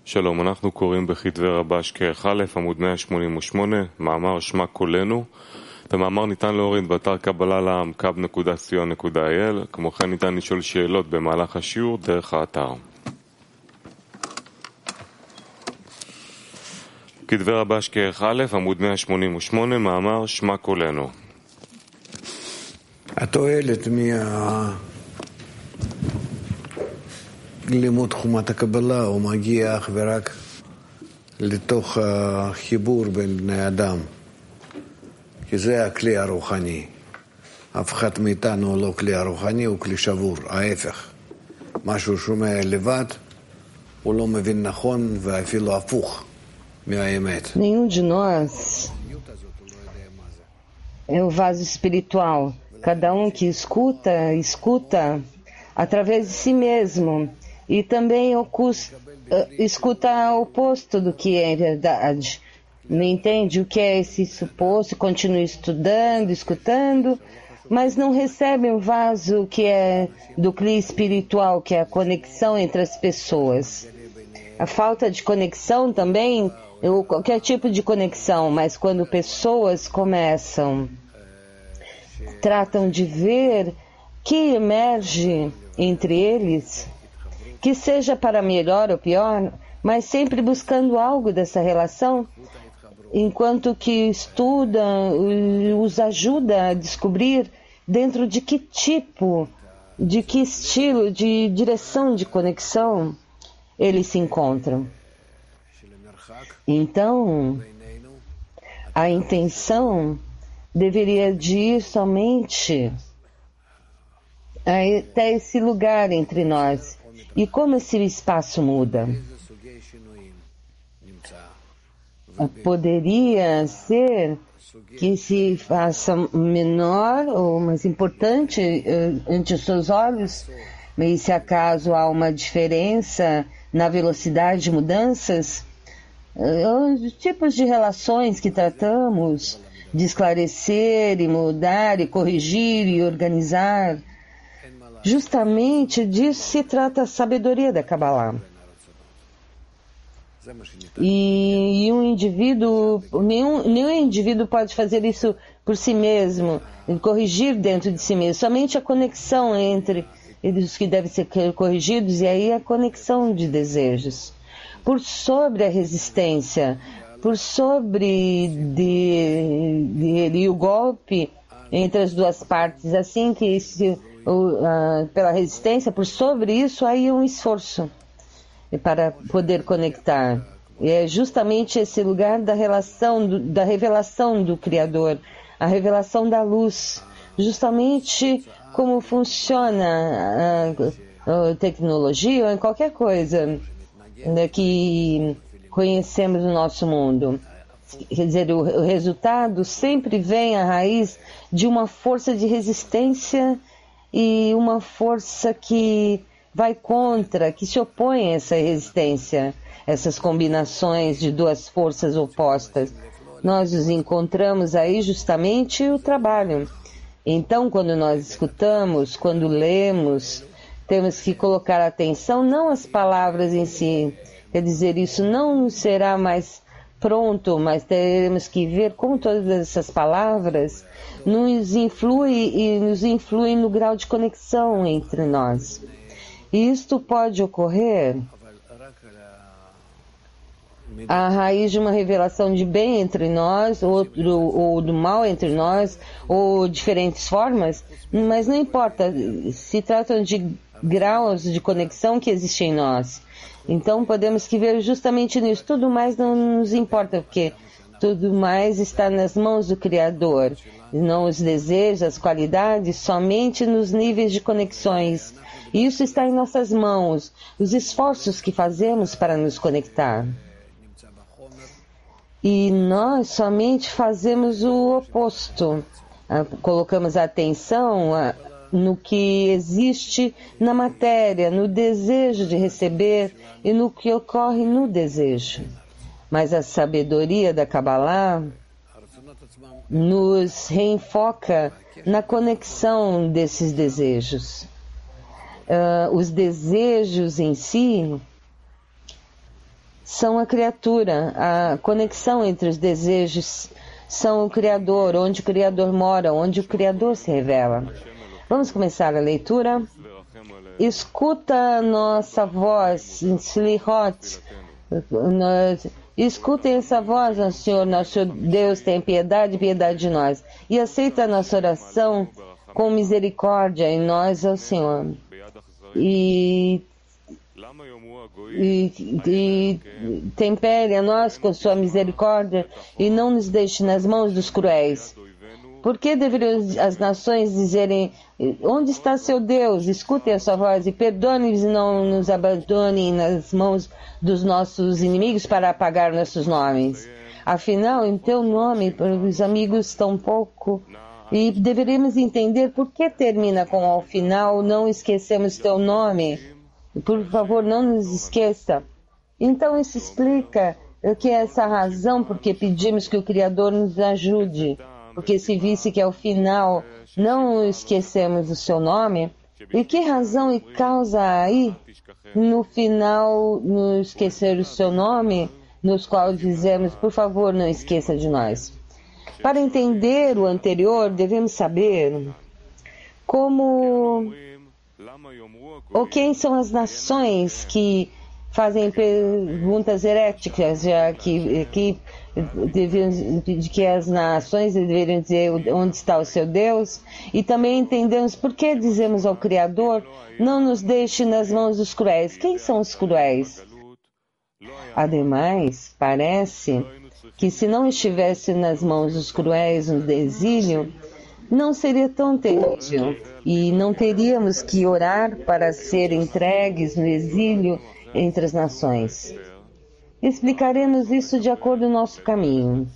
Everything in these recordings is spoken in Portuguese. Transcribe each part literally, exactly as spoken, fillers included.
שלום, אנחנו קוראים בכתבי רבש כרך א', עמוד מאה שמונים ושמונה, מאמר שמה קולנו. את המאמר ניתן להוריד באתר קבלה לעם קו נקודה סי או נקודה איי אל, כמו כן ניתן לשאול שאלות במהלך השיעור דרך האתר. כתבי רבש כרך א', עמוד מאה שמונים ושמונה, מאמר שמה קולנו. התועלת מה... לימוד חומת הקבלה הוא מגיע אך ורק לתוך החיבור בין בני אדם, כי זה הכלי הרוחני. אף אחד מאיתנו לא כלי הרוחני, הוא כלי שבור, ההפך. מה שהוא שומע לבד, הוא לא מבין נכון ואפילו הפוך מהאמת. Nenhum de nós é o vaso espiritual. Cada um que escuta, escuta através de si mesmo. E também ocus, uh, escuta o oposto do que é verdade. Não entende o que é esse suposto, continua estudando, escutando, mas não recebe o vaso que é do cli espiritual, que é a conexão entre as pessoas. A falta de conexão também, ou qualquer tipo de conexão, mas quando pessoas começam, tratam de ver que emerge entre eles, que seja para melhor ou pior, mas sempre buscando algo dessa relação, enquanto que estuda, os ajuda a descobrir dentro de que tipo, de que estilo, de direção de conexão eles se encontram. Então, a intenção deveria de ir somente até esse lugar entre nós. E como esse espaço muda? Poderia ser que se faça menor ou mais importante ante os seus olhos, mas se acaso há uma diferença na velocidade de mudanças, os tipos de relações que tratamos de esclarecer e mudar e corrigir e organizar, justamente disso se trata a sabedoria da Kabbalah. E, e um indivíduo, nenhum, nenhum indivíduo pode fazer isso por si mesmo, corrigir dentro de si mesmo. Somente a conexão entre eles que devem ser corrigidos, e aí a conexão de desejos. Por sobre a resistência, por sobre de, de, de, o golpe entre as duas partes, assim que se Uh, uh, pela resistência, por sobre isso, aí um esforço para poder conectar. E é justamente esse lugar da relação, do, da revelação do Criador, a revelação da luz, justamente como funciona a, a tecnologia ou em qualquer coisa, né, que conhecemos no nosso mundo. Quer dizer, o, o resultado sempre vem à raiz de uma força de resistência e uma força que vai contra, que se opõe a essa resistência, essas combinações de duas forças opostas. Nós os encontramos aí justamente o trabalho. Então, quando nós escutamos, quando lemos, temos que colocar atenção não às palavras em si. Quer dizer, isso não será mais pronto, mas teremos que ver como todas essas palavras nos influem e nos influem no grau de conexão entre nós. E isto pode ocorrer a raiz de uma revelação de bem entre nós, ou, ou do mal entre nós, ou diferentes formas, mas não importa, se tratam de graus de conexão que existem em nós. Então podemos que ver justamente nisso. Tudo mais não nos importa, porque tudo mais está nas mãos do Criador. Não os desejos, as qualidades, somente nos níveis de conexões. Isso está em nossas mãos, os esforços que fazemos para nos conectar. E nós somente fazemos o oposto. Colocamos a atenção no que existe na matéria, no desejo de receber e no que ocorre no desejo. Mas a sabedoria da Kabbalah nos reenfoca na conexão desses desejos. Uh, os desejos em si são a criatura, a conexão entre os desejos são o Criador, onde o Criador mora, onde o Criador se revela. Vamos começar a leitura? Escuta a nossa voz, Slihot. Escutem essa voz, nosso Senhor, nosso Deus, tem piedade, piedade de nós. E aceita a nossa oração com misericórdia em nós, ao Senhor. E, e, e tempere a nós com sua misericórdia e não nos deixe nas mãos dos cruéis. Por que deveriam as nações dizerem, onde está seu Deus? Escutem a sua voz e perdoe-nos e não nos abandonem nas mãos dos nossos inimigos para apagar nossos nomes. Afinal, em teu nome, os amigos tão pouco, e deveríamos entender por que termina com ao final, não esquecemos teu nome. Por favor, não nos esqueça. Então isso explica que é essa razão porque pedimos que o Criador nos ajude. Porque se visse que ao final não esquecemos o seu nome, e que razão e causa aí no final no esquecer o seu nome, nos qual dizemos, por favor, não esqueça de nós. Para entender o anterior, devemos saber como ou quem são as nações que fazem perguntas heréticas, já que, que, deveriam, de que as nações deveriam dizer onde está o seu Deus, e também entendemos por que dizemos ao Criador, não nos deixe nas mãos dos cruéis. Quem são os cruéis? Ademais, parece que se não estivesse nas mãos dos cruéis no exílio, não seria tão terrível, e não teríamos que orar para ser entregues no exílio entre as nações. Explicaremos isso de acordo com o nosso caminho.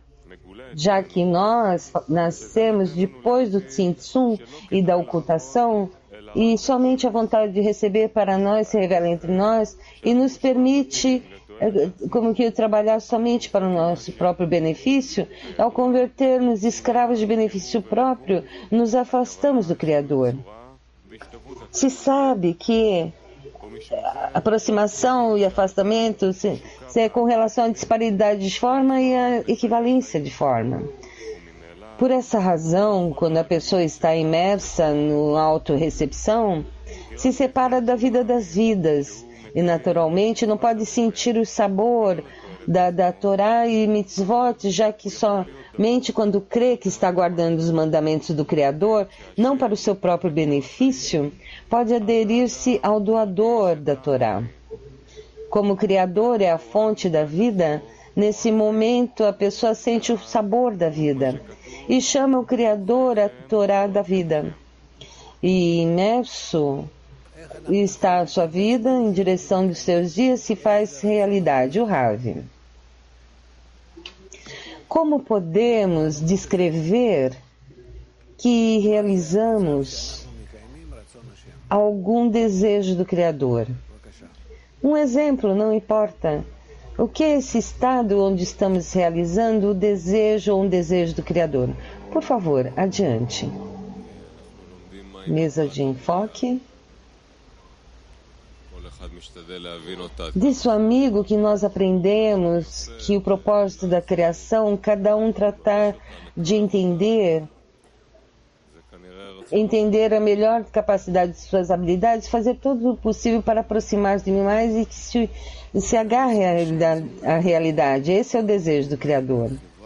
Já que nós nascemos depois do Tzimtzum e da ocultação, e somente a vontade de receber para nós se revela entre nós e nos permite como que trabalhar somente para o nosso próprio benefício, ao convertermos escravos de benefício próprio, nos afastamos do Criador. Se sabe que aproximação e afastamento se, se é com relação à disparidade de forma e à equivalência de forma. Por essa razão, quando a pessoa está imersa no autorrecepção, se separa da vida das vidas e naturalmente não pode sentir o sabor da, da Torá e mitzvot, já que somente quando crê que está guardando os mandamentos do Criador, não para o seu próprio benefício, pode aderir-se ao doador da Torá. Como o Criador é a fonte da vida, nesse momento a pessoa sente o sabor da vida e chama o Criador a Torá da vida. E imerso está a sua vida em direção dos seus dias se faz realidade. O Rav. Como podemos descrever que realizamos algum desejo do Criador? Um exemplo, não importa. O que é esse estado onde estamos realizando o desejo ou um desejo do Criador? Por favor, adiante. Mesa de enfoque. Diz o amigo que nós aprendemos que o propósito da criação, cada um tratar de entender, entender a melhor capacidade de suas habilidades, fazer todo o possível para aproximar-se de mim mais e que se, se agarre à realidade, à realidade. Esse é o desejo do Criador.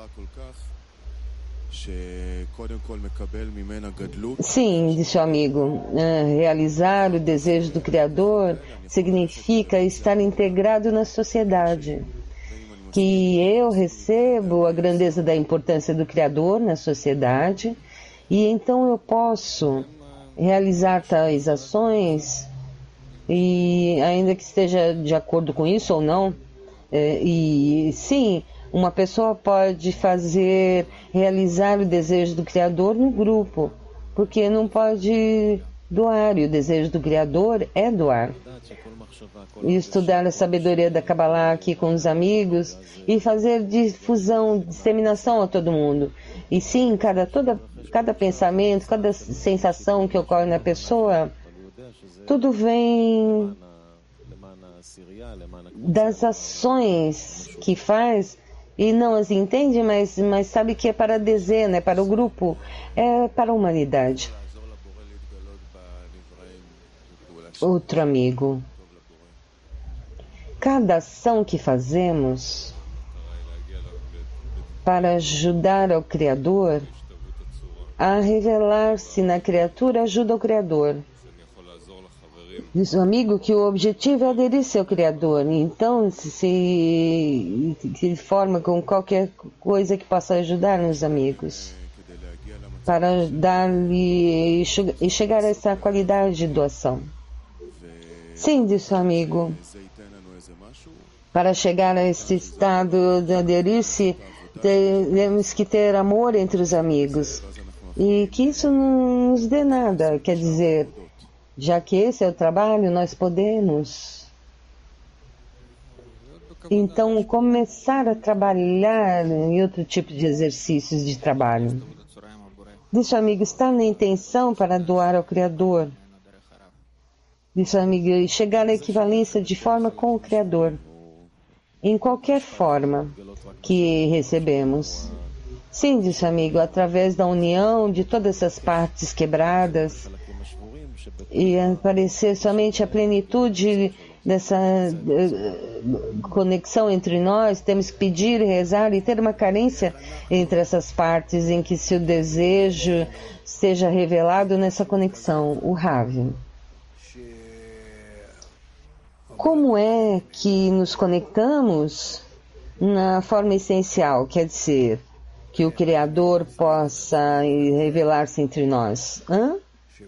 Sim, disse o amigo, realizar o desejo do Criador significa estar integrado na sociedade. Que eu recebo a grandeza da importância do Criador na sociedade e então eu posso realizar tais ações e ainda que esteja de acordo com isso ou não, e sim, uma pessoa pode fazer, realizar o desejo do Criador no grupo, porque não pode doar, e o desejo do Criador é doar. E estudar a sabedoria da Kabbalah aqui com os amigos e fazer difusão, disseminação a todo mundo. E sim, cada, toda, cada pensamento, cada sensação que ocorre na pessoa, tudo vem das ações que faz e não as entende, mas, mas sabe que é para a dezena, é para o grupo, é para a humanidade. Outro amigo. Cada ação que fazemos para ajudar ao Criador a revelar-se na criatura ajuda o Criador. Diz o amigo que o objetivo é aderir-se ao Criador. Então, se, se, se forma com qualquer coisa que possa ajudar nos amigos para dar-lhe e chegar a essa qualidade de doação. Sim, disse o amigo. Para chegar a esse estado de aderir-se, temos que ter amor entre os amigos. E que isso não nos dê nada. Quer dizer, já que esse é o trabalho, nós podemos, então, começar a trabalhar em outro tipo de exercícios de trabalho. Disse o amigo, estar na intenção para doar ao Criador. Disse o amigo, e chegar à equivalência de forma com o Criador. Em qualquer forma que recebemos. Sim, disse o amigo, através da união de todas essas partes quebradas e aparecer somente a plenitude dessa uh, conexão entre nós, temos que pedir, rezar e ter uma carência entre essas partes em que se o desejo seja revelado nessa conexão, o Rav. Como é que nos conectamos na forma essencial, quer dizer, que o Criador possa revelar-se entre nós? Hã?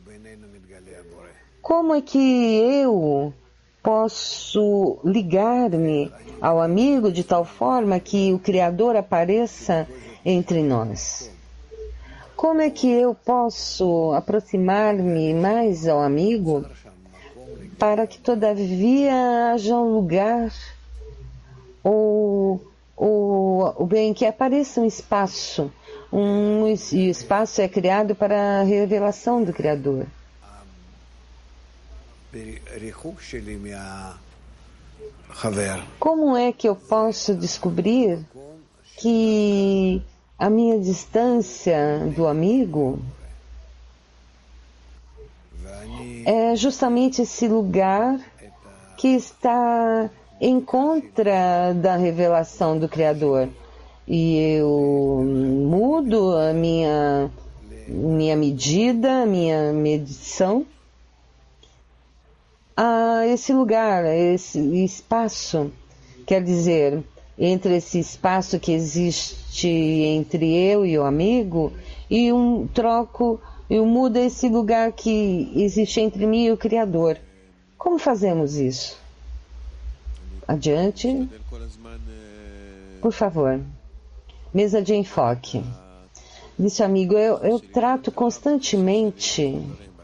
Como é que eu posso ligar-me ao amigo de tal forma que o Criador apareça entre nós? Como é que eu posso aproximar-me mais ao amigo para que todavia haja um lugar ou, ou, ou bem que apareça um espaço, um, e o espaço é criado para a revelação do Criador. Como é que eu posso descobrir que a minha distância do amigo é justamente esse lugar que está em contra da revelação do Criador? E eu mudo a minha, minha medida, a minha medição a esse lugar, a esse espaço, quer dizer, entre esse espaço que existe entre eu e o amigo, e um troco, eu mudo esse lugar que existe entre mim e o Criador. Como fazemos isso? Adiante. Por favor. Mesa de enfoque. Disse o amigo, eu, eu trato constantemente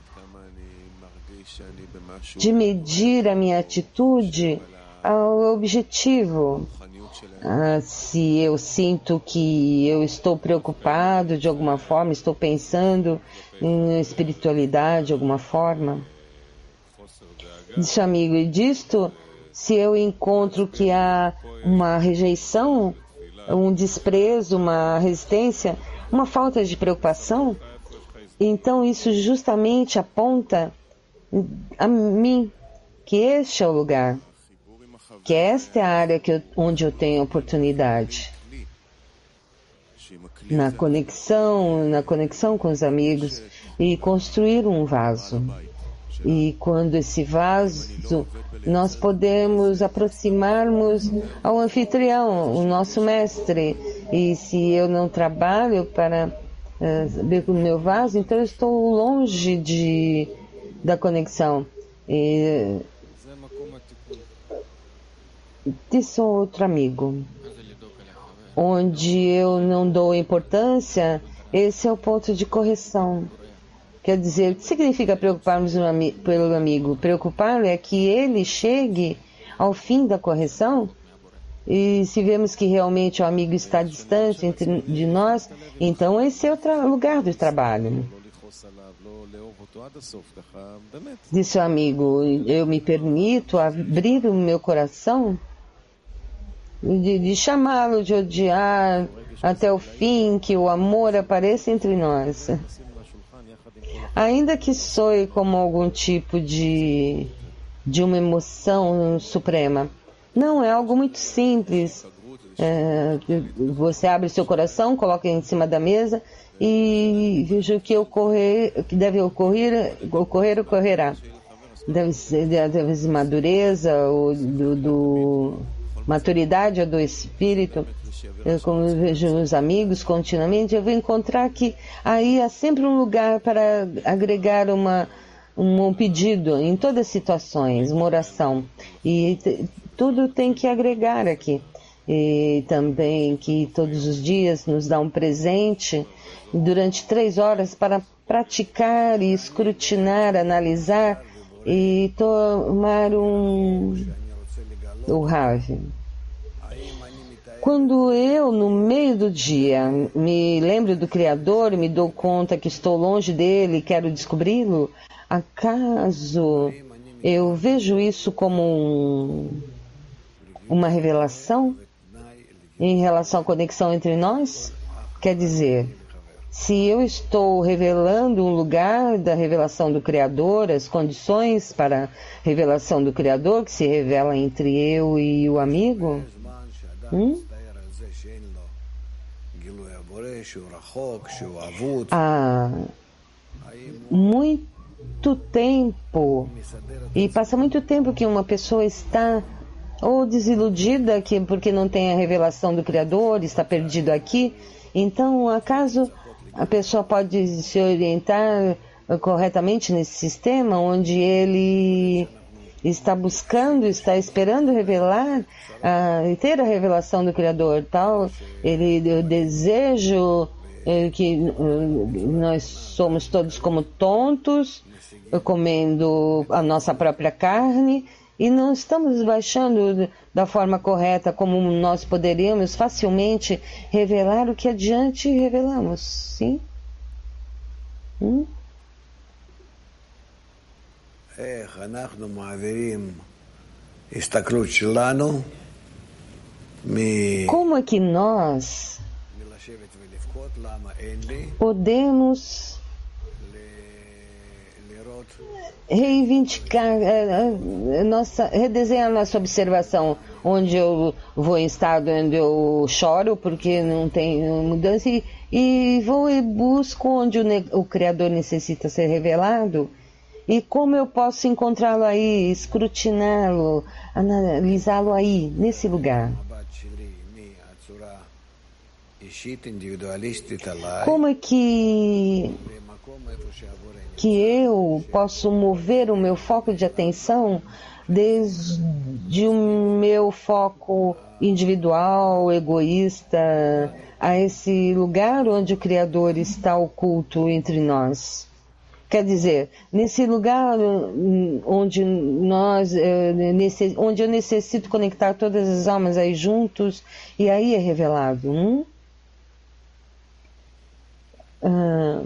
de medir a minha atitude ao objetivo. Ah, se eu sinto que eu estou preocupado de alguma forma, estou pensando em espiritualidade de alguma forma. Disse o amigo, e disto, se eu encontro que há uma rejeição, um desprezo, uma resistência, uma falta de preocupação, então isso justamente aponta a mim, que este é o lugar, que esta é a área que eu, onde eu tenho oportunidade. Na conexão, na conexão com os amigos e construir um vaso. E quando esse vaso, nós podemos aproximarmos ao anfitrião, o nosso mestre. E se eu não trabalho para uh, ver o meu vaso, então eu estou longe de da conexão. E disse outro amigo, onde eu não dou importância, esse é o ponto de correção. Quer dizer, o que significa preocuparmos pelo amigo? Preocupar é que ele chegue ao fim da correção, e se vemos que realmente o amigo está distante entre, de nós, então esse é o lugar do trabalho. Disse o amigo, eu me permito abrir o meu coração de, de chamá-lo, de odiar até o fim, que o amor apareça entre nós. Ainda que soe como algum tipo de, de uma emoção suprema. Não, é algo muito simples. É, você abre seu coração, coloca em cima da mesa e veja o que, ocorrer, que deve ocorrer, ocorrer, ocorrerá. Deve ser, deve ser madureza, ou do, do maturidade ou do espírito. Eu, como eu vejo os amigos continuamente, eu vou encontrar que aí há sempre um lugar para agregar uma, um, um pedido em todas as situações, uma oração. E t- tudo tem que agregar aqui. E também que todos os dias nos dá um presente durante três horas para praticar e escrutinar, analisar e tomar um o Rav. Quando eu, no meio do dia, me lembro do Criador, me dou conta que estou longe dele e quero descobri-lo, acaso eu vejo isso como um, uma revelação em relação à conexão entre nós? Quer dizer, se eu estou revelando um lugar da revelação do Criador, as condições para a revelação do Criador, que se revela entre eu e o amigo, hum? Há muito tempo, e passa muito tempo que uma pessoa está ou desiludida que, porque não tem a revelação do Criador, está perdido aqui. Então, acaso a pessoa pode se orientar corretamente nesse sistema onde ele está buscando, está esperando revelar uh, ter a revelação do Criador, tal? Ele, eu desejo uh, que uh, nós somos todos como tontos, uh, comendo a nossa própria carne, e não estamos baixando da forma correta como nós poderíamos facilmente revelar o que adiante revelamos, sim? Hum? Como é que nós podemos reivindicar, nossa, redesenhar nossa observação, onde eu vou em estado onde eu choro porque não tem mudança e, e vou e busco onde o, o Criador necessita ser revelado, e como eu posso encontrá-lo aí, escrutiná-lo, analisá-lo aí, nesse lugar. Como é que que eu posso mover o meu foco de atenção desde o meu foco individual, egoísta, a esse lugar onde o Criador está oculto entre nós? Quer dizer, nesse lugar onde nós, nesse, onde eu necessito conectar todas as almas aí juntos, e aí é revelado. Hum? Ah,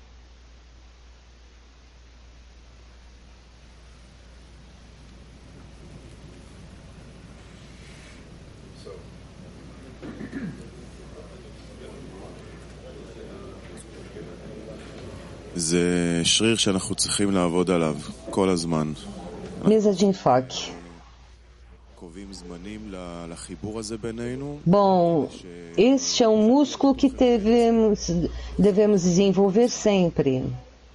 זה שריר שאנחנו צריכים לעבוד עליו כל הזמן. Mesa de enfoque. קובעים זמנים לחיבור הזה בינינו. Bom, este é um músculo que devemos, devemos desenvolver sempre.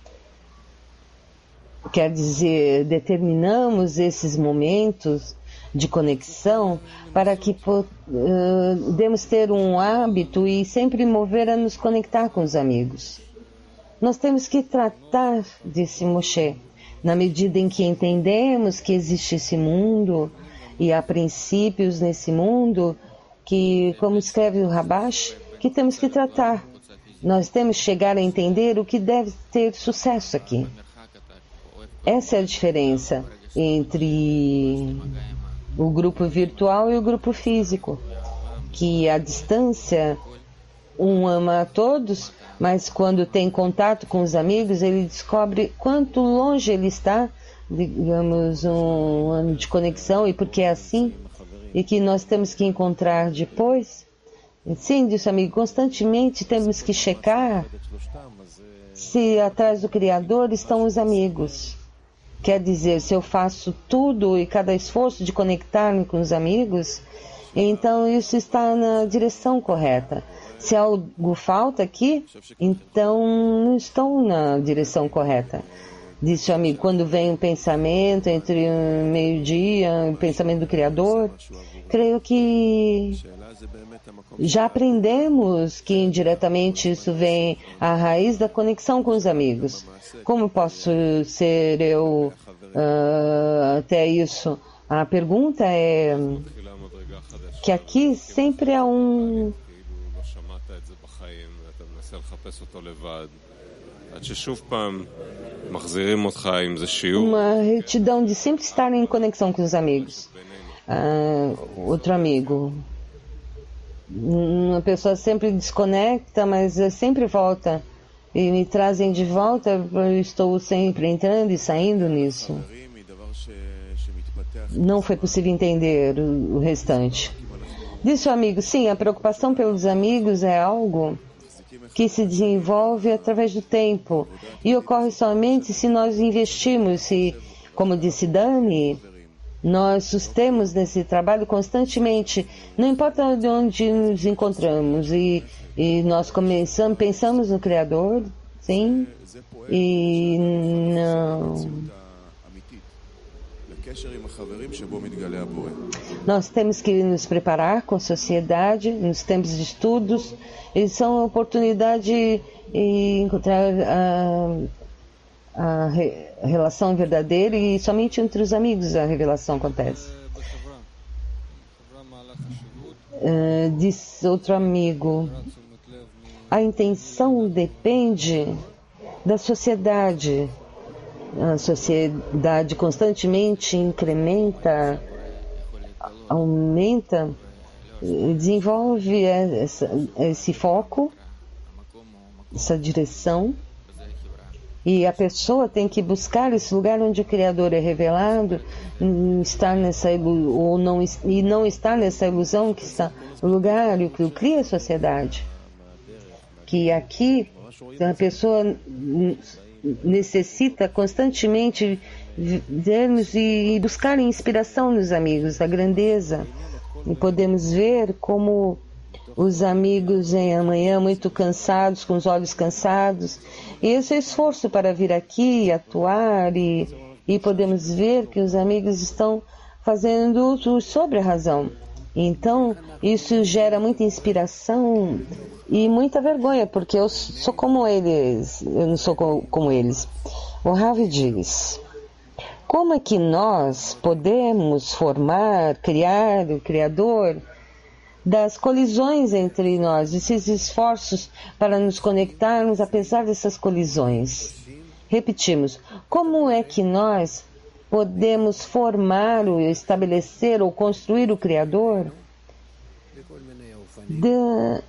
Quer dizer, determinamos esses momentos de conexão para que uh, demos ter um hábito e sempre mover a nos conectar com os amigos. Nós temos que tratar, disse Moshe, na medida em que entendemos que existe esse mundo e há princípios nesse mundo que, como escreve o Rabash, que temos que tratar. Nós temos que chegar a entender o que deve ter sucesso aqui. Essa é a diferença entre o grupo virtual e o grupo físico, que a distância um ama a todos, mas quando tem contato com os amigos, ele descobre quanto longe ele está, digamos, um ano de conexão, e porque é assim, e que nós temos que encontrar depois. Sim, disse o amigo, constantemente temos que checar se atrás do Criador estão os amigos. Quer dizer, se eu faço tudo e cada esforço de conectar-me com os amigos, então isso está na direção correta. Se algo falta aqui, então não estou na direção correta. Disse o amigo, quando vem um pensamento entre o meio-dia, o pensamento do Criador, creio que já aprendemos que indiretamente isso vem à raiz da conexão com os amigos. Como posso ser eu uh, até isso? A pergunta é que aqui sempre há um... uma retidão de sempre estar em conexão com os amigos. Uh, outro amigo. Uma pessoa sempre desconecta, mas sempre volta. E me trazem de volta, eu estou sempre entrando e saindo nisso. Não foi possível entender o, o restante. Disse o amigo, sim, a preocupação pelos amigos é algo que se desenvolve através do tempo e ocorre somente se nós investimos, se, como disse Dani, nós sustemos nesse trabalho constantemente, não importa de onde nos encontramos, e, e nós começamos, pensamos no Criador, sim, e não... Nós temos que nos preparar com a sociedade, nos tempos de estudos, e são oportunidade de encontrar a, a re, relação verdadeira, e somente entre os amigos a revelação acontece. Uh, diz outro amigo, a intenção depende da sociedade. A sociedade constantemente incrementa, aumenta, desenvolve essa, esse foco, essa direção, e a pessoa tem que buscar esse lugar onde o Criador é revelado, estar nessa ou não e não estar nessa ilusão que está no lugar e que cria a sociedade. Que aqui a pessoa necessita constantemente vermos e buscar inspiração nos amigos, a grandeza, e podemos ver como os amigos em amanhã muito cansados, com os olhos cansados, e esse é esforço para vir aqui e atuar, e, e podemos ver que os amigos estão fazendo uso sobre a razão. Então isso gera muita inspiração e muita vergonha, porque eu sou como eles, eu não sou como eles. O Ravi diz, como é que nós podemos formar, criar o Criador das colisões entre nós, esses esforços para nos conectarmos apesar dessas colisões? Repetimos, como é que nós podemos formar, ou estabelecer ou construir o Criador de...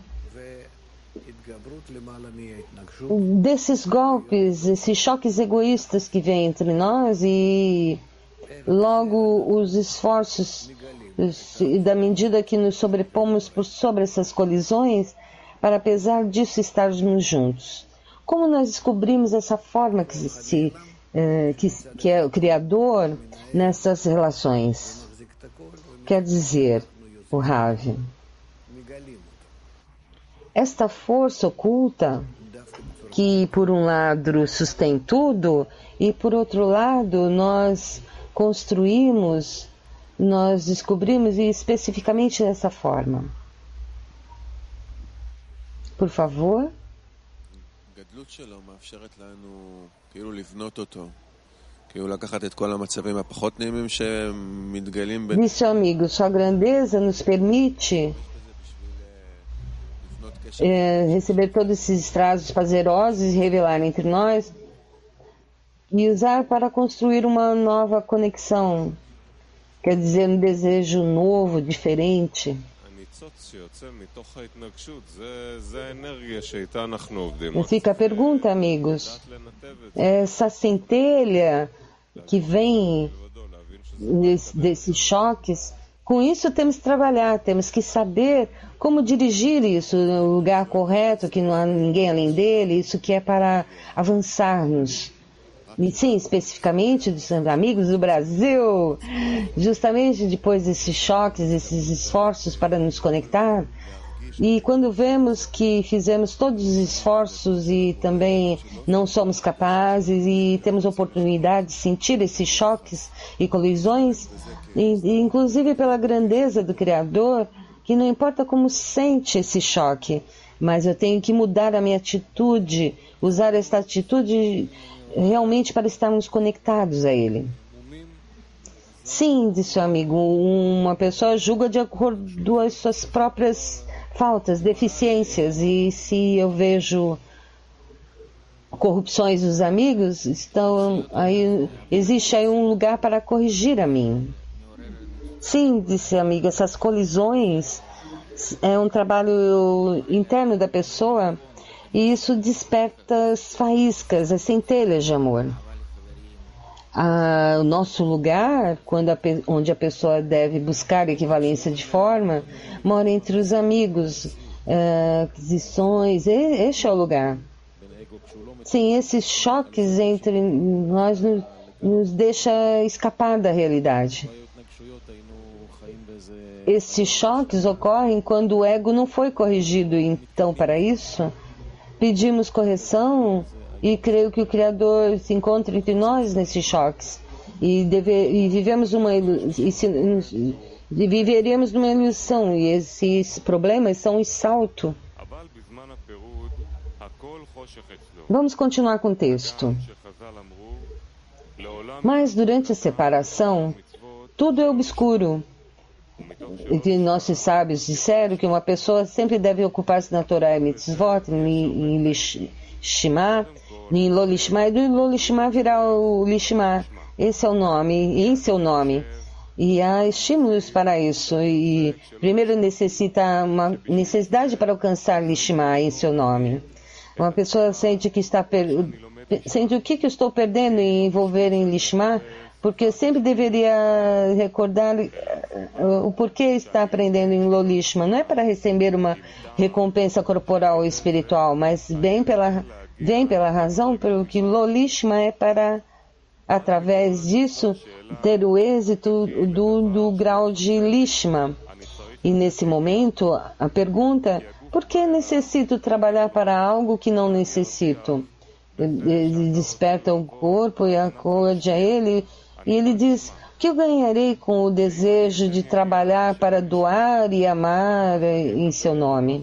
desses golpes, esses choques egoístas que vêm entre nós, e logo os esforços da medida que nos sobrepomos por sobre essas colisões, para apesar disso estarmos juntos. Como nós descobrimos essa forma que, se, que, que é o Criador nessas relações? Quer dizer, o Rav, esta força oculta que por um lado sustém tudo e por outro lado nós construímos, nós descobrimos, e especificamente dessa forma. Por favor. Disse o amigo, sua grandeza nos permite É, receber todos esses estratos prazerosos e revelar entre nós e usar para construir uma nova conexão, quer dizer, um desejo novo, diferente. Fica a pergunta, amigos. Essa centelha que vem desse, desses choques, com isso temos que trabalhar, temos que saber como dirigir isso no lugar correto, que não há ninguém além dele, isso que é para avançarmos. E sim, especificamente dos amigos do Brasil, justamente depois desses choques, esses esforços para nos conectar, e quando vemos que fizemos todos os esforços e também não somos capazes e temos oportunidade de sentir esses choques e colisões, e, inclusive pela grandeza do Criador, que não importa como sente esse choque, mas eu tenho que mudar a minha atitude, usar essa atitude realmente para estarmos conectados a Ele. Sim, disse o amigo, uma pessoa julga de acordo com as suas próprias faltas, deficiências, e se eu vejo corrupções dos amigos, então aí, existe aí um lugar para corrigir a mim. Sim, disse a amiga, essas colisões é um trabalho interno da pessoa e isso desperta as faíscas, as centelhas de amor. Ah, o nosso lugar, quando a, onde a pessoa deve buscar equivalência de forma, mora entre os amigos, ah, aquisições, este é o lugar. Sim, esses choques entre nós nos, nos deixa escapar da realidade. Esses choques ocorrem quando o ego não foi corrigido, então para isso pedimos correção e creio que o Criador se encontra entre nós nesses choques e, deve, e vivemos uma e, se, e viveremos numa ilusão e esses problemas são um salto. Vamos continuar com o texto. Mas durante a separação tudo é obscuro. E nossos sábios disseram que uma pessoa sempre deve ocupar-se na Torá e Mitzvot, em Lishma, em Lolishma, e do Lolishma virá o Lishma. Esse é o nome, em seu nome. E há estímulos para isso. E primeiro necessita uma necessidade para alcançar Lishma em seu nome. Uma pessoa sente que está per... sente o que, que eu estou perdendo em envolver em Lishma, porque eu sempre deveria recordar o porquê está aprendendo em Lolishma. Não é para receber uma recompensa corporal ou espiritual, mas bem pela, bem pela razão pelo que Lolishma é para, através disso, ter o êxito do, do grau de Lishma. E nesse momento, a pergunta, por que necessito trabalhar para algo que não necessito? Ele desperta o corpo e acode a ele, e ele diz, o que eu ganharei com o desejo de trabalhar para doar e amar em seu nome?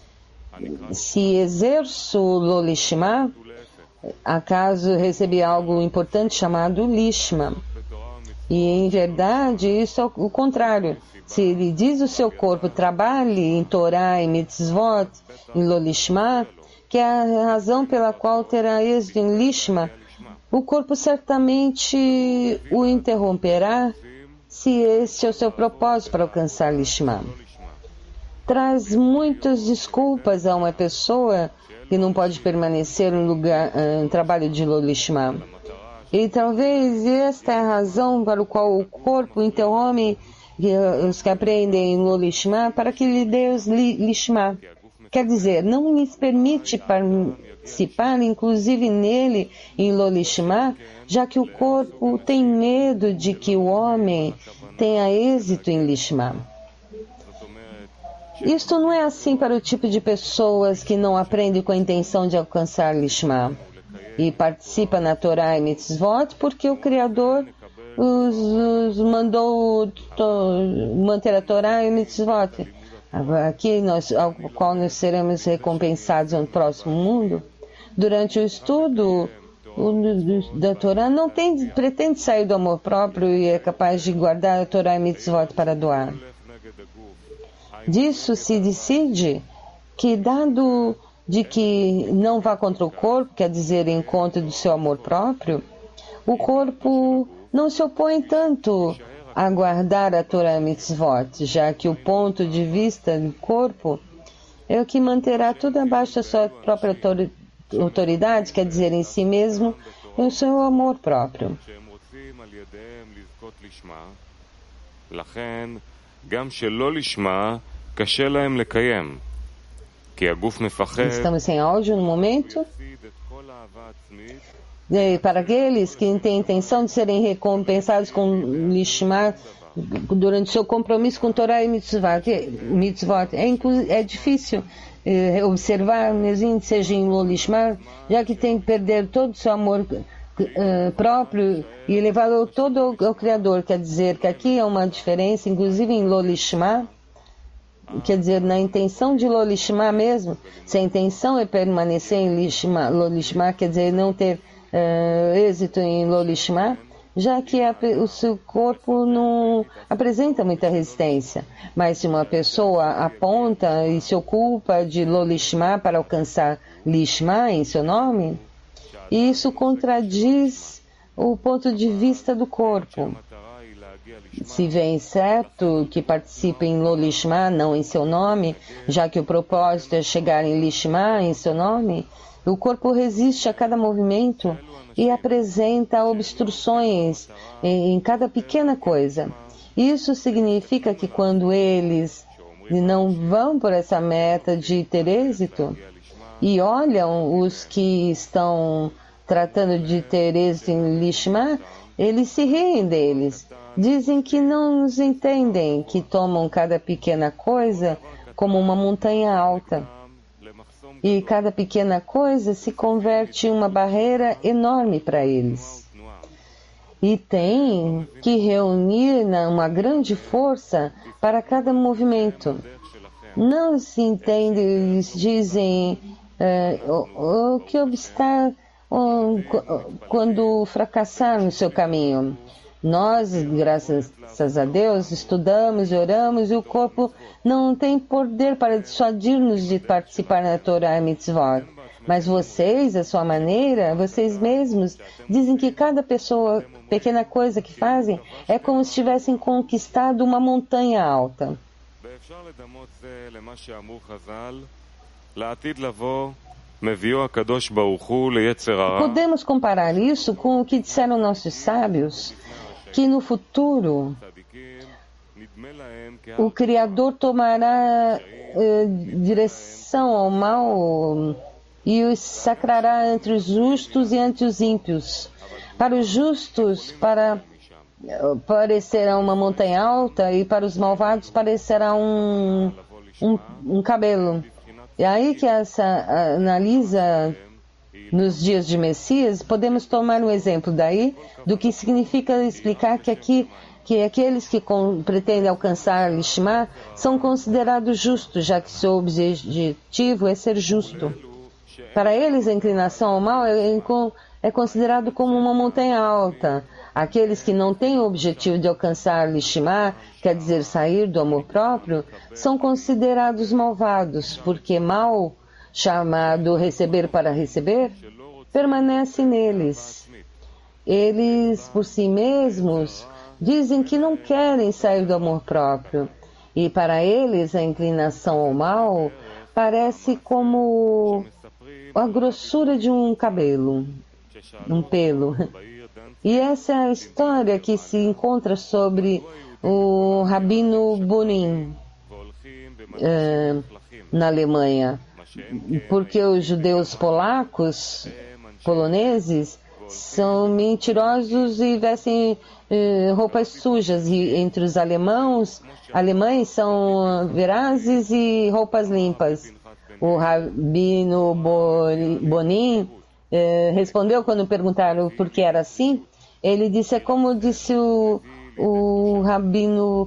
Se exerço Lolishma, acaso recebi algo importante chamado Lishma? E em verdade isso é o contrário. Se ele diz o seu corpo, trabalhe em Torá e Mitzvot, em Lolishma, que é a razão pela qual terá êxito em Lishma, o corpo certamente o interromperá se esse é o seu propósito para alcançar Lishma. Traz muitas desculpas a uma pessoa que não pode permanecer no lugar, um trabalho de Lolishma. E talvez esta é a razão para a qual o corpo interrompe os que aprendem Lolishma para que lhe dê os Lishma. Quer dizer, não lhes permite participar, inclusive nele, em Lolishma, já que o corpo tem medo de que o homem tenha êxito em Lishma. Isto não é assim para o tipo de pessoas que não aprendem com a intenção de alcançar Lishma e participa na Torá e Mitzvot porque o Criador os, os mandou to, manter a Torá e Mitzvot. Aqui, nós, ao qual nós seremos recompensados no próximo mundo. Durante o estudo o, da Torá, não tem, pretende sair do amor próprio e é capaz de guardar a Torá e Mitzvot para doar. Disso se decide que, dado de que não vá contra o corpo, quer dizer, em conta do seu amor próprio, o corpo não se opõe tanto aguardar a Torá Mitzvot, já que o ponto de vista do corpo é o que manterá tudo abaixo da sua própria autoridade, quer dizer, em si mesmo, e o seu amor próprio. Estamos sem áudio no momento. E para aqueles que têm a intenção de serem recompensados com Lishma durante seu compromisso com Torá e Mitzvot, é, é difícil é, observar, mesmo que seja em Lolishma, já que tem que perder todo o seu amor Uh, próprio e levá-lo todo ao, ao Criador. Quer dizer que aqui é uma diferença, inclusive em Lolishma, quer dizer, na intenção de Lolishma mesmo, se a intenção é permanecer em Lishma, Lolishma, quer dizer, não ter uh, êxito em Lolishma, já que a, o seu corpo não apresenta muita resistência. Mas se uma pessoa aponta e se ocupa de Lolishma para alcançar Lishma em seu nome, e isso contradiz o ponto de vista do corpo. Se vem certo que participe em Lolishma, não em seu nome, já que o propósito é chegar em Lishma, em seu nome, o corpo resiste a cada movimento e apresenta obstruções em, em cada pequena coisa. Isso significa que quando eles não vão por essa meta de ter êxito, e olham os que estão tratando de ter êxito em Lishma, eles se riem deles. Dizem que não nos entendem, que tomam cada pequena coisa como uma montanha alta. E cada pequena coisa se converte em uma barreira enorme para eles. E tem que reunir uma grande força para cada movimento. Não se entende, eles dizem uh, o, o que obstar uh, quando fracassar no seu caminho. Nós, graças a Deus, estudamos e oramos e o corpo não tem poder para dissuadir-nos de participar na Torá e Mitzvot. Mas vocês, a sua maneira, vocês mesmos, dizem que cada pessoa, pequena coisa que fazem, é como se tivessem conquistado uma montanha alta. Podemos comparar isso com o que disseram nossos sábios, que no futuro o Criador tomará eh, direção ao mal e os sacrará entre os justos e entre os ímpios. Para os justos, para parecerá uma montanha alta, e para os malvados parecerá um, um, um cabelo. E aí que essa analisa nos dias de Messias, podemos tomar um exemplo daí do que significa explicar que aqui que aqueles que com, pretendem alcançar Lishma são considerados justos, já que seu objetivo é ser justo. Para eles, a inclinação ao mal é, é considerado como uma montanha alta. Aqueles que não têm o objetivo de alcançar Lishma, quer dizer, sair do amor próprio, são considerados malvados, porque mal, chamado receber para receber, permanece neles. Eles, por si mesmos, dizem que não querem sair do amor próprio, e para eles a inclinação ao mal parece como a grossura de um cabelo, um pelo. E essa é a história que se encontra sobre o Rabino Bonin, uh, na Alemanha, porque os judeus polacos, poloneses, são mentirosos e vestem uh, roupas sujas, e entre os alemãos, alemães são verazes e roupas limpas. O Rabino Bonin uh, respondeu quando perguntaram por que era assim. Ele disse, é como disse o, o Rabino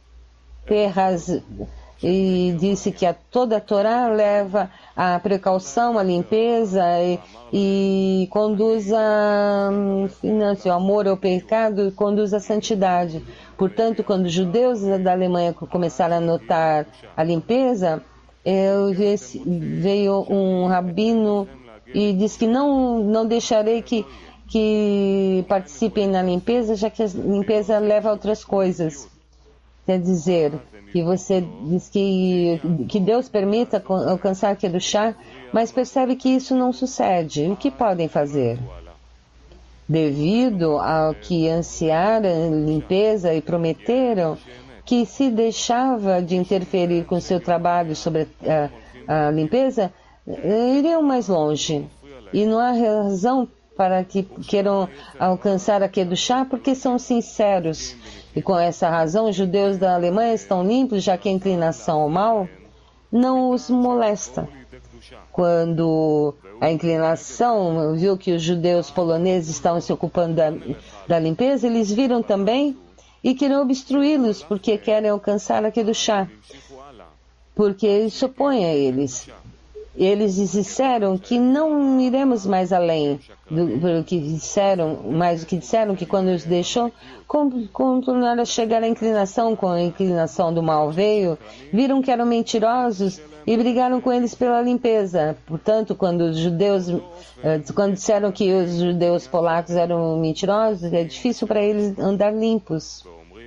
Perras, e disse que a, toda a Torá leva a precaução, a limpeza e, e conduz a o amor ao pecado e conduz à santidade. Portanto, quando os judeus da Alemanha começaram a notar a limpeza, eu, veio um rabino e disse que não, não deixarei que que participem na limpeza, já que a limpeza leva a outras coisas. Quer dizer, que você diz que, que Deus permita alcançar Kedushá, mas percebe que isso não sucede. O que podem fazer? Devido ao que ansiaram limpeza e prometeram que se deixava de interferir com seu trabalho sobre a, a limpeza, iriam mais longe. E não há razão para que queiram alcançar a Kedushá, porque são sinceros. E com essa razão, os judeus da Alemanha estão limpos, já que a inclinação ao mal não os molesta. Quando a inclinação viu que os judeus poloneses estavam se ocupando da, da limpeza, eles viram também e queriam obstruí-los, porque querem alcançar a Kedushá, porque isso se opõe a eles. Eles disseram que não iremos mais além do, do que disseram, mais do que disseram, que quando os deixou, continuaram a chegar à inclinação, com a inclinação do mal veio, viram que eram mentirosos e brigaram com eles pela limpeza. Portanto, quando os judeus, quando disseram que os judeus polacos eram mentirosos, é difícil para eles andar limpos.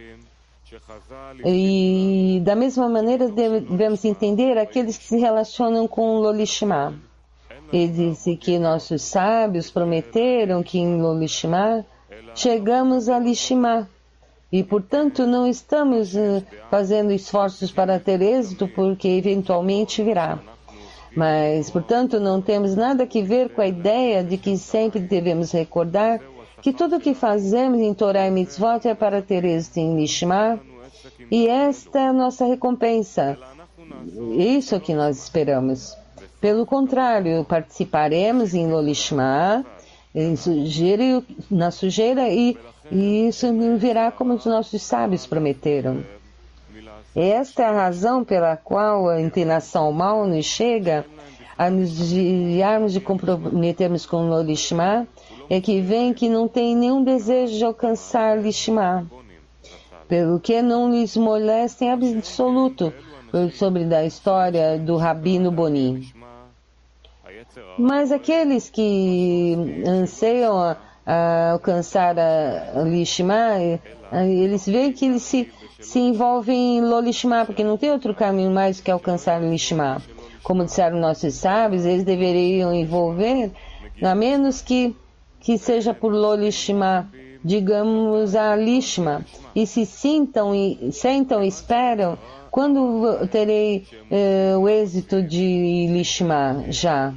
E da mesma maneira devemos entender aqueles que se relacionam com Lolishma. Ele disse que nossos sábios prometeram que em Lolishma chegamos a Lishma. E, portanto, não estamos uh, fazendo esforços para ter êxito, porque eventualmente virá. Mas, portanto, não temos nada que ver com a ideia de que sempre devemos recordar que tudo o que fazemos em Torá e Mitzvot é para ter êxito em Lishma, e esta é a nossa recompensa. Isso é o que nós esperamos. Pelo contrário, participaremos em Lolishma, em sujeira, na sujeira, e, e isso virá como os nossos sábios prometeram. Esta é a razão pela qual a inclinação ao mal nos chega a nos desviarmos de comprometermos com Lolishma, é que vem que não tem nenhum desejo de alcançar Lishma, pelo que não lhes molestem absoluto sobre a história do Rabino Boni. Mas aqueles que anseiam a, a alcançar a, a Lishma, eles veem que eles se, se envolvem em Lolishma, porque não tem outro caminho mais que alcançar Lishma. Como disseram nossos sábios, eles deveriam envolver, a menos que que seja por Lolishma, digamos a Lishma, e se sintam e sentam e esperam quando terei eh, o êxito de Lishma já.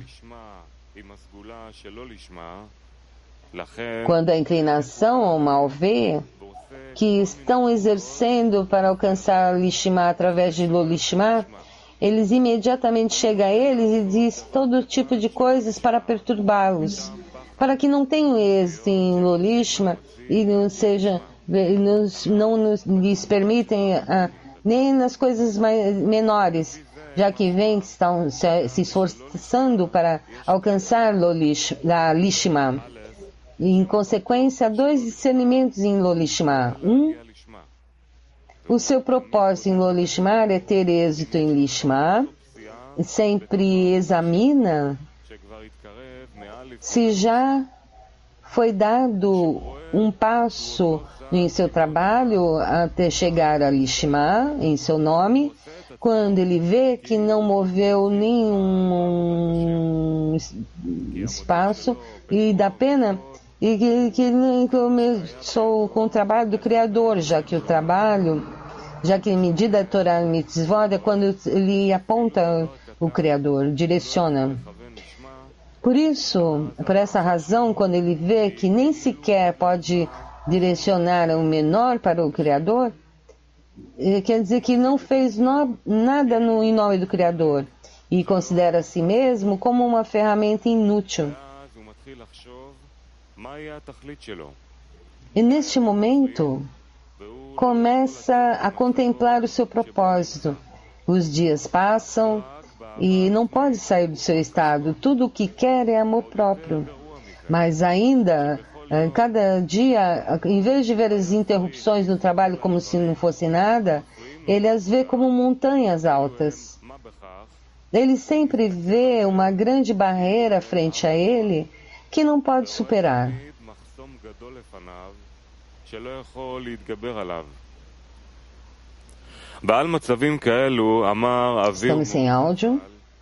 Quando a inclinação ao mal vê que estão exercendo para alcançar Lishma através de Lolishma, eles imediatamente chegam a eles e diz todo tipo de coisas para perturbá-los, para que não tenham êxito em Lolishma e não seja, não nos lhes permitem ah, nem nas coisas mais menores, já que vem que estão se, se esforçando para alcançar Lolish, a Lishma. E, em consequência, há dois discernimentos em Lolishma. Um, o seu propósito em Lolishma é ter êxito em Lishma, sempre examina se já foi dado um passo em seu trabalho até chegar a Lishma, em seu nome, quando ele vê que não moveu nenhum espaço e dá pena, e que, que começou com o trabalho do Criador, já que o trabalho, já que a medida da Torá Mitzvot é quando ele aponta o Criador, direciona. Por isso, por essa razão, quando ele vê que nem sequer pode direcionar o menor para o Criador, quer dizer que não fez no, nada no, em nome do Criador e considera a si mesmo como uma ferramenta inútil. E neste momento, começa a contemplar o seu propósito. Os dias passam e não pode sair do seu estado. Tudo o que quer é amor próprio. Mas ainda, cada dia, em vez de ver as interrupções no trabalho como se não fosse nada, ele as vê como montanhas altas. Ele sempre vê uma grande barreira frente a ele que não pode superar. Estamos sem áudio.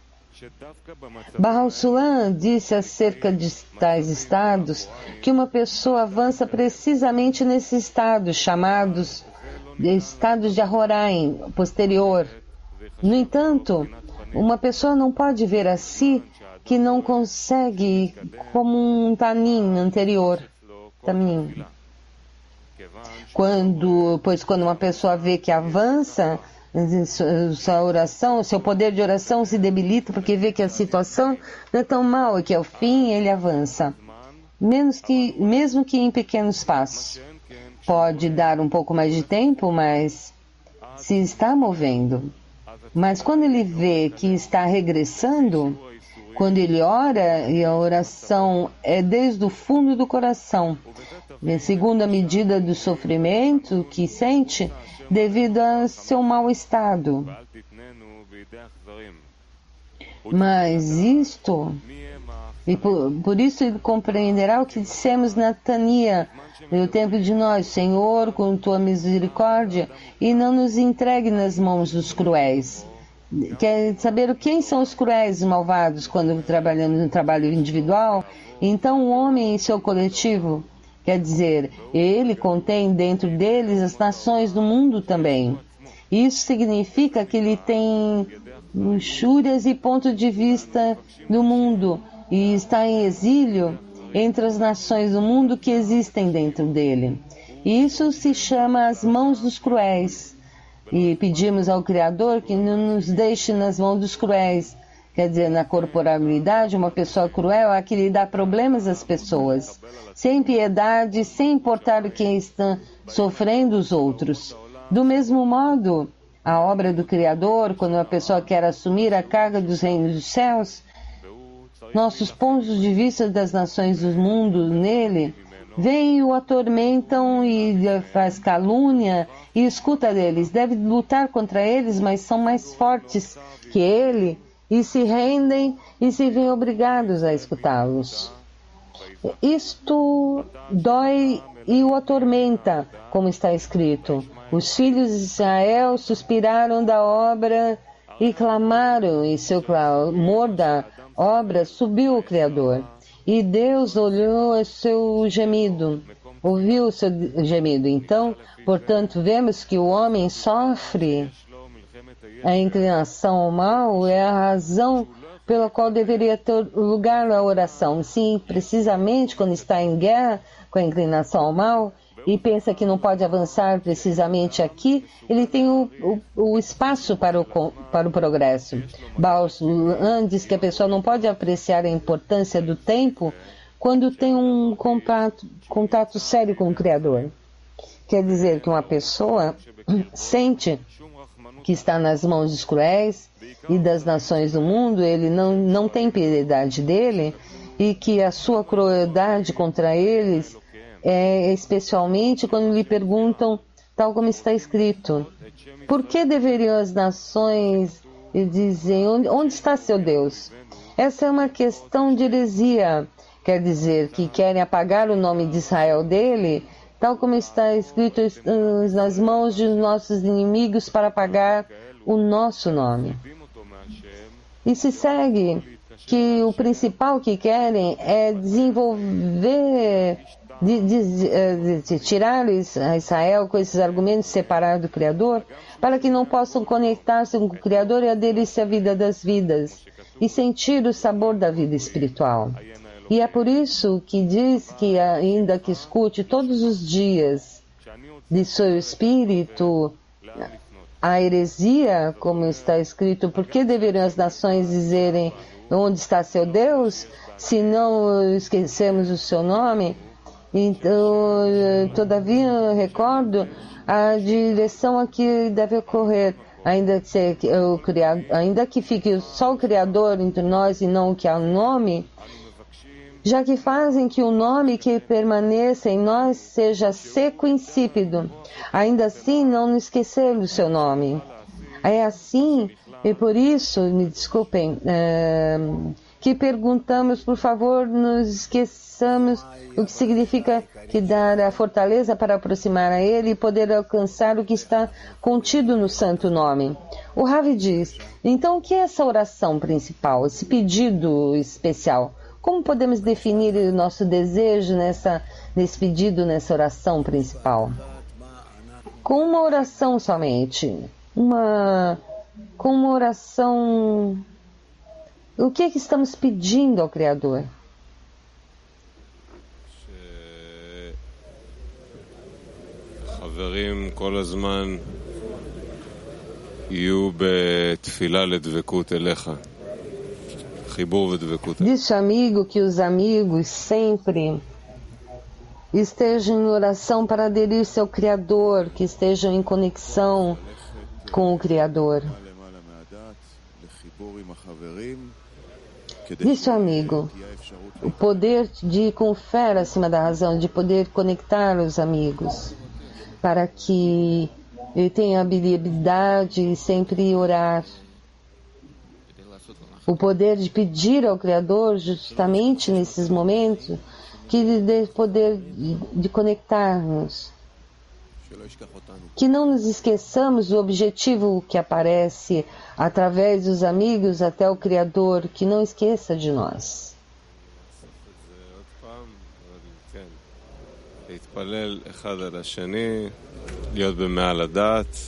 Baal Sulam disse acerca de tais estados que uma pessoa avança precisamente nesses estados, chamados de estados de Ahoraim, posterior. No entanto, uma pessoa não pode ver a si que não consegue como um tanim anterior. Tanim. Quando, pois quando uma pessoa vê que avança, sua oração, seu poder de oração se debilita porque vê que a situação não é tão mal e que ao fim ele avança, menos que, mesmo que em pequenos passos. Pode dar um pouco mais de tempo, mas se está movendo. Mas quando ele vê que está regressando, quando ele ora, e a oração é desde o fundo do coração, segundo a medida do sofrimento que sente, devido a seu mau estado. Mas isto, e por, por isso ele compreenderá o que dissemos na Tania, no tempo de nós, Senhor, com tua misericórdia, e não nos entregue nas mãos dos cruéis. Quer saber quem são os cruéis e malvados quando trabalhamos no trabalho individual? Então o homem e seu coletivo, quer dizer, ele contém dentro deles as nações do mundo também. Isso significa que ele tem luxúrias e ponto de vista do mundo e está em exílio entre as nações do mundo que existem dentro dele. Isso se chama as mãos dos cruéis. E pedimos ao Criador que não nos deixe nas mãos dos cruéis. Quer dizer, na corporalidade, uma pessoa cruel é a que lhe dá problemas às pessoas, sem piedade, sem importar o que estão sofrendo os outros. Do mesmo modo, a obra do Criador, quando a pessoa quer assumir a carga dos reinos dos céus, nossos pontos de vista das nações do mundo nele, vêm e o atormentam e faz calúnia e escuta deles. Deve lutar contra eles, mas são mais fortes que ele, e se rendem e se veem obrigados a escutá-los. Isto dói e o atormenta, como está escrito. Os filhos de Israel suspiraram da obra e clamaram, e seu clamor da obra subiu o Criador. E Deus olhou o seu gemido, ouviu o seu gemido. Então, portanto, vemos que o homem sofre. A inclinação ao mal é a razão pela qual deveria ter lugar a oração. Sim, precisamente quando está em guerra com a inclinação ao mal e pensa que não pode avançar precisamente aqui, ele tem o, o, o espaço para o, para o progresso. Baal Sulam diz que a pessoa não pode apreciar a importância do tempo quando tem um contato, contato sério com o Criador. Quer dizer que uma pessoa sente que está nas mãos dos cruéis e das nações do mundo, ele não, não tem piedade dele, e que a sua crueldade contra eles é especialmente quando lhe perguntam, tal como está escrito, por que deveriam as nações dizer, onde, onde está seu Deus? Essa é uma questão de heresia, quer dizer que querem apagar o nome de Israel dele, tal como está escrito nas mãos de nossos inimigos para apagar o nosso nome. E se segue que o principal que querem é desenvolver, de, de, de tirar a Israel com esses argumentos separados do Criador, para que não possam conectar-se com o Criador e aderir-se à vida das vidas e sentir o sabor da vida espiritual. E é por isso que diz que, ainda que escute todos os dias de seu espírito a heresia, como está escrito, por que deveriam as nações dizerem onde está seu Deus, se não esquecemos o seu nome? Então, todavia, eu recordo a direção a que deve ocorrer, ainda que, se, o criado, ainda que fique só o Criador entre nós e não o que há no nome, já que fazem que o nome que permaneça em nós seja seco e insípido, ainda assim não nos esquecer do seu nome. É assim, e por isso, me desculpem, é, que perguntamos, por favor, nos esqueçamos o que significa que dar a fortaleza para aproximar a Ele e poder alcançar o que está contido no Santo Nome. O Rav diz, então o que é essa oração principal, esse pedido especial? Como podemos definir o nosso desejo nessa, nesse pedido, nessa oração principal? Com uma oração somente, uma, com uma oração... O que é que estamos pedindo ao Criador? חברים כל הזמן יהיו בתפילה לדבקות אליך. חיבור ודבקות. Diz amigo que os amigos sempre estejam em oração para aderir-se ao Criador, que estejam em conexão com o Criador. Diz amigo, o poder de ir com fé acima da razão, de poder conectar os amigos, para que ele tenha habilidade de sempre orar. O poder de pedir ao Criador, justamente nesses momentos, que lhe dê poder de, de conectar-nos. Que não nos esqueçamos do objetivo que aparece através dos amigos até o Criador, que não esqueça de nós. להתפלל אחד על השני, להיות במעל הדעת,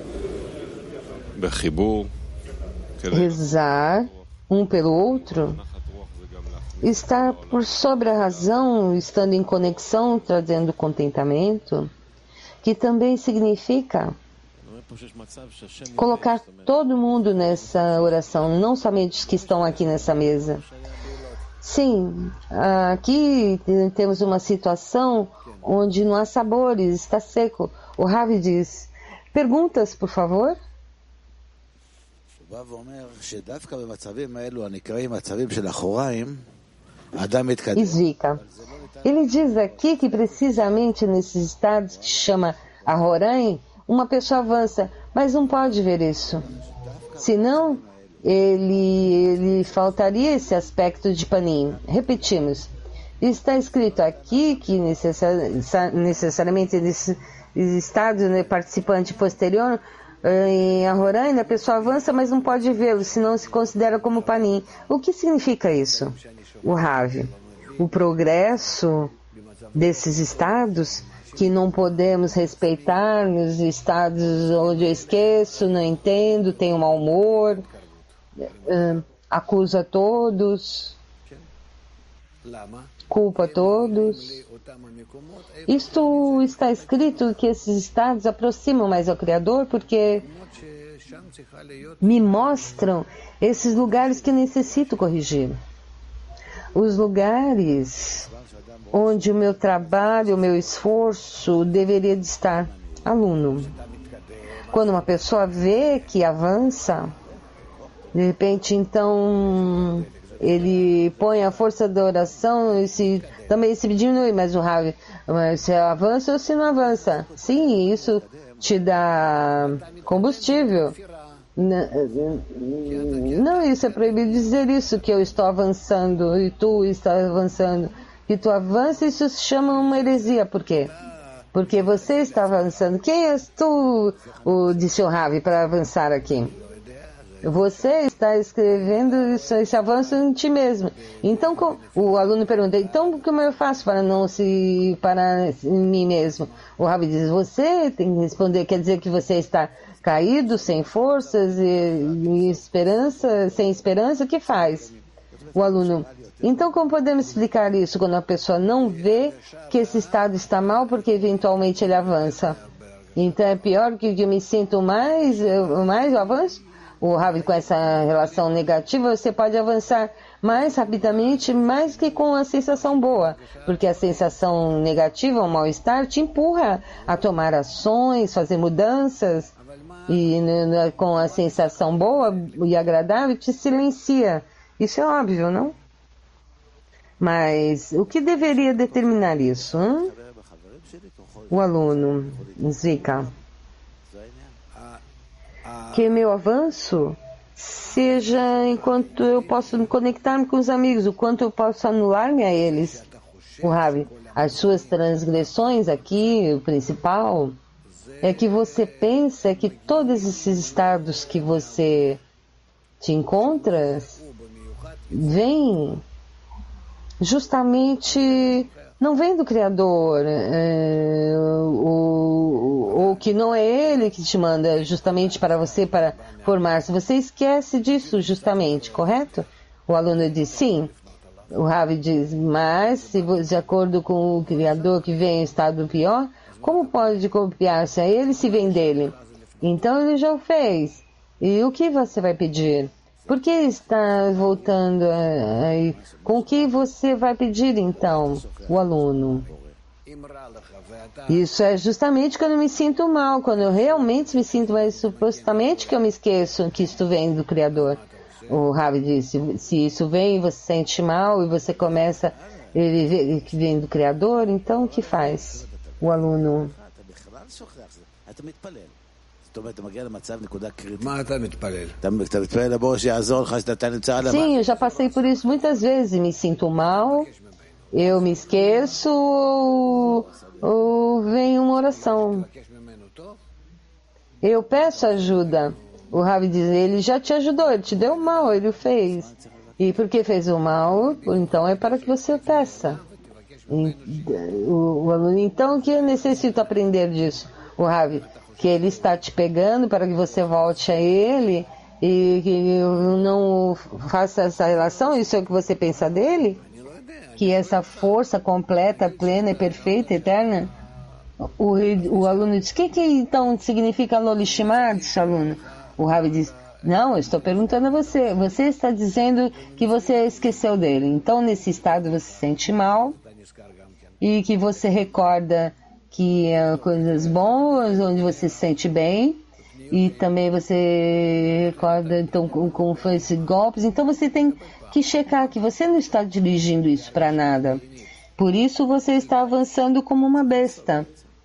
בחיבור. Rezar um pelo outro, estar por sobre a razão, estando em conexão, trazendo contentamento, que também significa colocar todo mundo nessa oração, não somente os que estão aqui nessa mesa. Sim, aqui temos uma situação onde não há sabores, está seco. O Rav diz, perguntas, por favor? Zvika. Ele diz aqui que precisamente nesses estados que chama Ahoraim, uma pessoa avança, mas não pode ver isso. Senão, ele, ele faltaria esse aspecto de Panim. Repetimos. Está escrito aqui que necessar, necessariamente nesse estado, né, participante posterior, em Ahoraim, a pessoa avança, mas não pode vê-lo, senão se considera como Panim. O que significa isso? O Rav. O progresso desses estados que não podemos respeitar, nos estados onde eu esqueço, não entendo, tenho mau humor, uh, acuso a todos, culpa a todos. Isto está escrito que esses estados aproximam mais ao Criador porque me mostram esses lugares que necessito corrigir. Os lugares onde o meu trabalho, o meu esforço deveria de estar. Aluno. Quando uma pessoa vê que avança, de repente, então, ele põe a força da oração e se, também se diminui, mas o Rav, se avança ou se não avança. Sim, isso te dá combustível. Não, isso é proibido dizer isso, que eu estou avançando e tu está avançando. Que tu avança, isso se chama uma heresia. Por quê? Porque você está avançando. Quem és tu, o, disse o Rav, para avançar aqui? Você está escrevendo isso, esse avanço em ti mesmo. Então, com, o aluno pergunta, então como eu faço para não se parar em mim mesmo? O Rav diz, você tem que responder, quer dizer que você está caído, sem forças e, e esperança, sem esperança, o que faz? O aluno, então como podemos explicar isso quando a pessoa não vê que esse estado está mal porque eventualmente ele avança? Então é pior que eu me sinto mais, eu, mais eu avanço? O Rav, com essa relação negativa, você pode avançar mais rapidamente, mais que com a sensação boa, porque a sensação negativa, o mal-estar, te empurra a tomar ações, fazer mudanças, e né, com a sensação boa e agradável, te silencia. Isso é óbvio, não? Mas o que deveria determinar isso? Hein? O aluno, Zika. Que meu avanço seja enquanto eu posso conectar-me com os amigos, o quanto eu posso anular-me a eles. O Rabi, as suas transgressões aqui, o principal, é que você pensa que todos esses estados que você te encontra vêm justamente, não vem do Criador, é, ou, ou que não é Ele que te manda justamente para você, para formar-se. Você esquece disso justamente, correto? O aluno diz sim. O Rabi diz, mas se de acordo com o Criador que vem em estado pior, como pode copiar-se a Ele se vem dele? Então Ele já o fez. E o que você vai pedir? Por que está voltando aí? Com o que você vai pedir então, o aluno? Isso é justamente quando eu me sinto mal, quando eu realmente me sinto mal, supostamente que eu me esqueço que isto vem do Criador. O Rabi disse, se isso vem e você se sente mal e você começa ele que vem do Criador, então o que faz o aluno? Sim, eu já passei por isso muitas vezes, me sinto mal, eu me esqueço ou, ou vem uma oração. Eu peço ajuda. O Rabi diz, ele já te ajudou, ele te deu o mal, ele o fez. E porque fez o mal, então é para que você o peça. O, o aluno, então, que eu necessito aprender disso? O Rabi, que ele está te pegando para que você volte a ele e que não faça essa relação, isso é o que você pensa dele? Que essa força completa, plena e perfeita, eterna? O, o aluno diz, o que, que então significa Lolishimar, disse o aluno? O Rabi diz, não, eu estou perguntando a você. Você está dizendo que você esqueceu dele. Então, nesse estado, você se sente mal e que você recorda que é coisas boas, onde você se sente bem. E também você recorda, então, com, com esses golpes. Então, você tem que checar que você não está dirigindo isso para nada. Por isso, você está avançando como uma besta.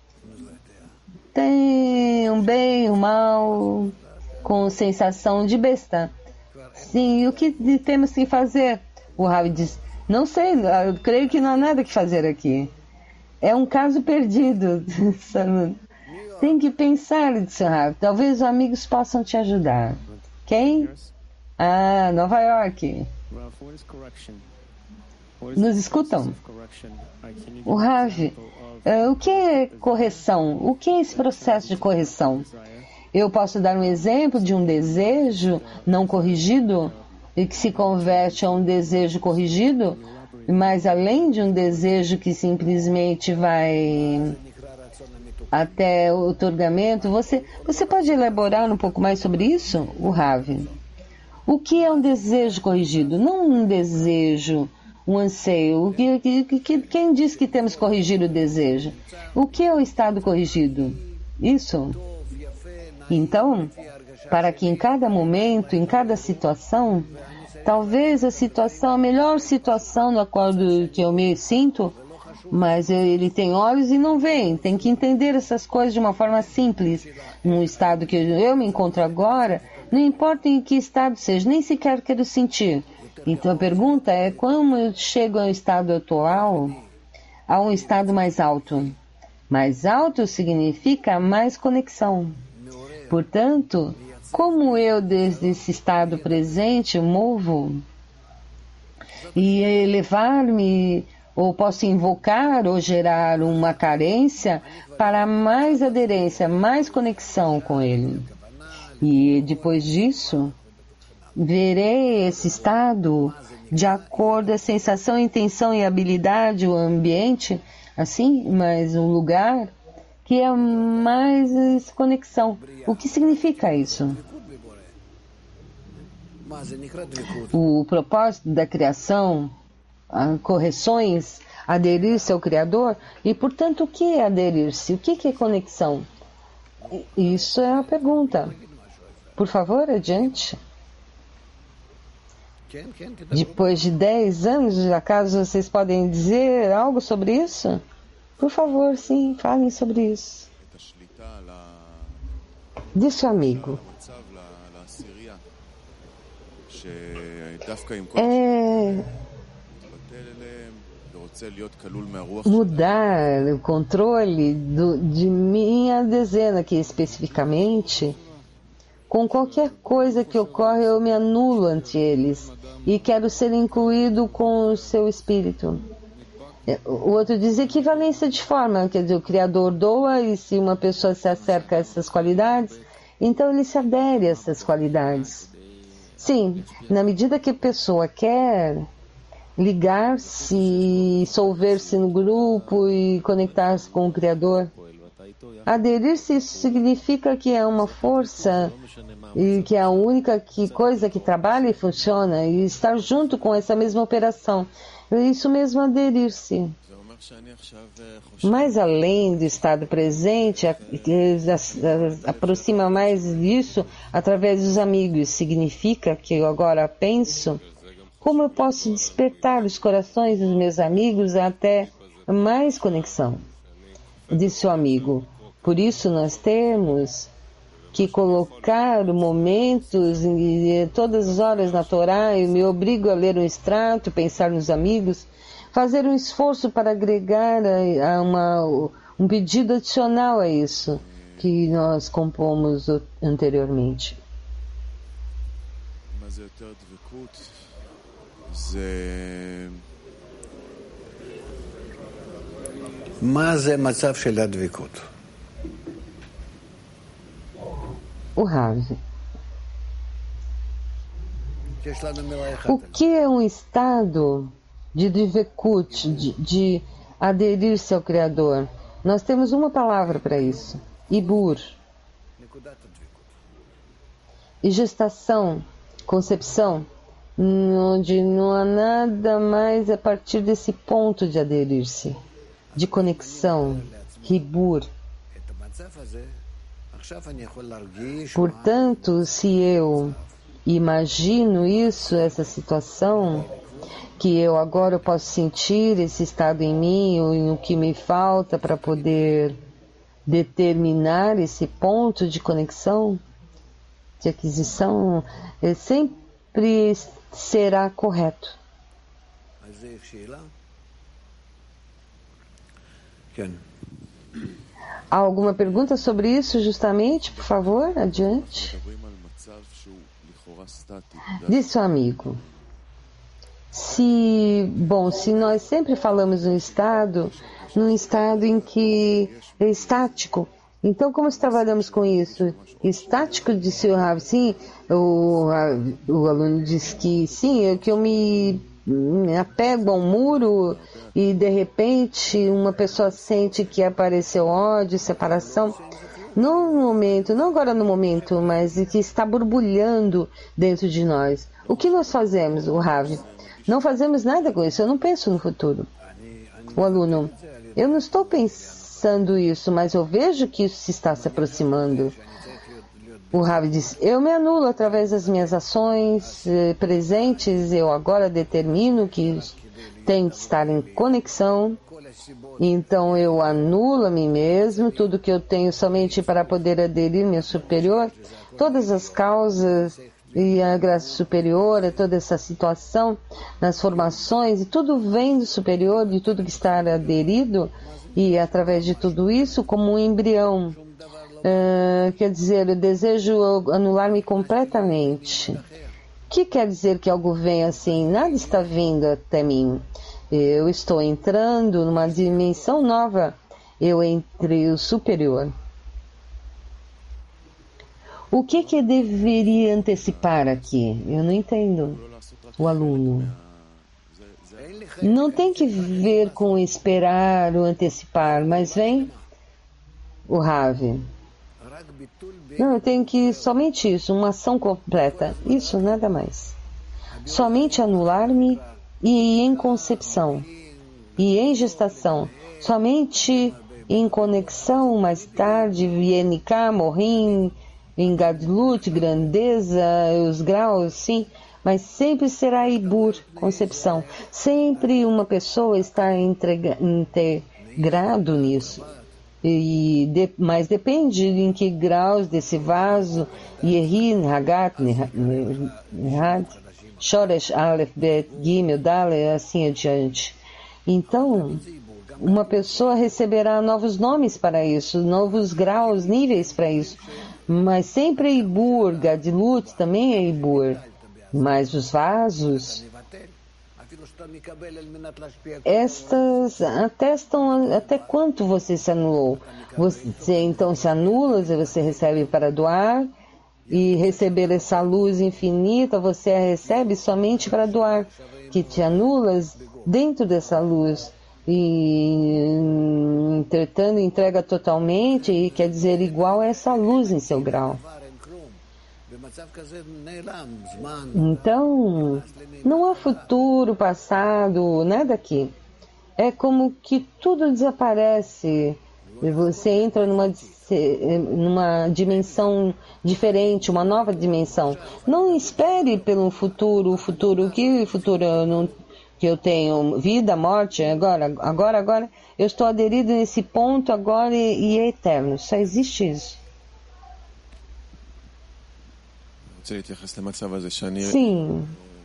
Tem um bem, um mal, com sensação de besta. Sim, e o que temos que fazer? O Rabi diz, não sei, eu creio que não há nada que fazer aqui. É um caso perdido. Tem que pensar, disse o Rabi. Talvez os amigos possam te ajudar. Quem? Ah, Nova York. Nos escutam? O Rabi, uh, o que é correção? O que é esse processo de correção? Eu posso dar um exemplo de um desejo não corrigido e que se converte a um desejo corrigido, mas além de um desejo que simplesmente vai até o otorgamento, você, você pode elaborar um pouco mais sobre isso, o Ravi? O que é um desejo corrigido? Não um desejo, um anseio. O que, que, que, quem diz que temos que corrigir o desejo? O que é o estado corrigido? Isso? Então, para que em cada momento, em cada situação, talvez a situação, a melhor situação na qual que eu me sinto, mas ele tem olhos e não vê, tem que entender essas coisas de uma forma simples. No estado que eu me encontro agora, não importa em que estado seja, nem sequer quero sentir. Então a pergunta é, como eu chego ao estado atual, a um estado mais alto? Mais alto significa mais conexão. Portanto, como eu desde esse estado presente movo e elevar-me, ou posso invocar ou gerar uma carência para mais aderência, mais conexão com ele. E depois disso, verei esse estado de acordo com a sensação, intenção e habilidade, o ambiente, assim, mas o lugar que é mais conexão. O que significa isso? O propósito da criação, correções, aderir-se ao Criador, e portanto o que é aderir-se? O que é conexão? Isso é a pergunta. Por favor, adiante. Depois de dez anos, acaso vocês podem dizer algo sobre isso? Por favor, sim, falem sobre isso. Disse o amigo. é mudar o controle do, de minha dezena aqui especificamente. Com qualquer coisa que ocorre, eu me anulo ante eles e quero ser incluído com o seu espírito. O outro diz equivalência de forma, quer dizer, o Criador doa e se uma pessoa se acerca a essas qualidades, então ele se adere a essas qualidades. Sim, na medida que a pessoa quer ligar-se, dissolver-se no grupo e conectar-se com o Criador, aderir-se, isso significa que é uma força e que é a única que, coisa que trabalha e funciona e estar junto com essa mesma operação. Isso mesmo, aderir-se. Mais além do estado presente, aproxima mais disso através dos amigos. Significa que eu agora penso como eu posso despertar os corações dos meus amigos até mais conexão. Disse o amigo. Por isso nós temos que colocar momentos e todas as horas na Torá. Eu me obrigo a ler um extrato, pensar nos amigos, fazer um esforço para agregar a, a uma, um pedido adicional a isso que nós compomos anteriormente. מה זה מצב של הדבקות? O Rav. O que é um estado de dvekut, de, de aderir-se ao Criador? Nós temos uma palavra para isso. Ibur. E gestação, concepção, onde não há nada mais a partir desse ponto de aderir-se, de conexão, Ibur. Portanto, se eu imagino isso, essa situação, que eu agora posso sentir esse estado em mim, ou em o que me falta para poder determinar esse ponto de conexão, de aquisição, sempre será correto. Há alguma pergunta sobre isso, justamente? Por favor, adiante. Disse o amigo. Se, bom, se nós sempre falamos num estado, num estado em que é estático, então como trabalhamos com isso? Estático, disse o Rav, sim, o, a, o aluno disse que sim, é que eu me, me apego a um muro e de repente uma pessoa sente que apareceu ódio, separação. Não no momento, não agora no momento, mas que está borbulhando dentro de nós. O que nós fazemos, o Rav? Não fazemos nada com isso, eu não penso no futuro. O aluno, eu não estou pensando isso, mas eu vejo que isso se está se aproximando. O Rav diz, eu me anulo através das minhas ações eh, presentes, eu agora determino que tem que estar em conexão, então eu anulo a mim mesmo, tudo que eu tenho somente para poder aderir meu superior, todas as causas e a graça superior, toda essa situação nas formações, e tudo vem do superior, de tudo que está aderido, e através de tudo isso, como um embrião. Uh, quer dizer, eu desejo anular-me completamente. O que quer dizer que algo vem assim? Nada está vindo até mim. Eu estou entrando numa dimensão nova. Eu entrei o superior. O que que deveria antecipar aqui? Eu não entendo. O aluno. Não tem que ver com esperar ou antecipar, mas vem o Rav. Não, eu tenho que somente isso, uma ação completa. Isso, nada mais. Somente anular-me e em concepção e em gestação. Somente em conexão mais tarde, V N K, Morim, em Gadlut, grandeza, os graus, sim. Mas sempre será Ibur, concepção. Sempre uma pessoa está integrado nisso. E de, mas depende em que graus desse vaso, Yehin, Hagat, Nehad, Shoresh, Aleph, Bet, Gimel, Dale, assim adiante. Então, uma pessoa receberá novos nomes para isso, novos graus, níveis para isso. Mas sempre é Ibur, Gadilut também é Ibur. Mas os vasos, estas atestam até quanto você se anulou. Você então se anula, você recebe para doar, e receber essa luz infinita, você a recebe somente para doar, que te anulas dentro dessa luz. E, entretanto, entrega totalmente, e quer dizer igual a essa luz em seu grau. Então, não há futuro, passado, nada aqui. É como que tudo desaparece. Você entra numa, numa dimensão diferente, uma nova dimensão. Não espere pelo futuro, o futuro, que futuro eu não, que eu tenho, vida, morte, agora, agora, agora. Eu estou aderido nesse ponto agora e, e é eterno. Só existe isso. Sim.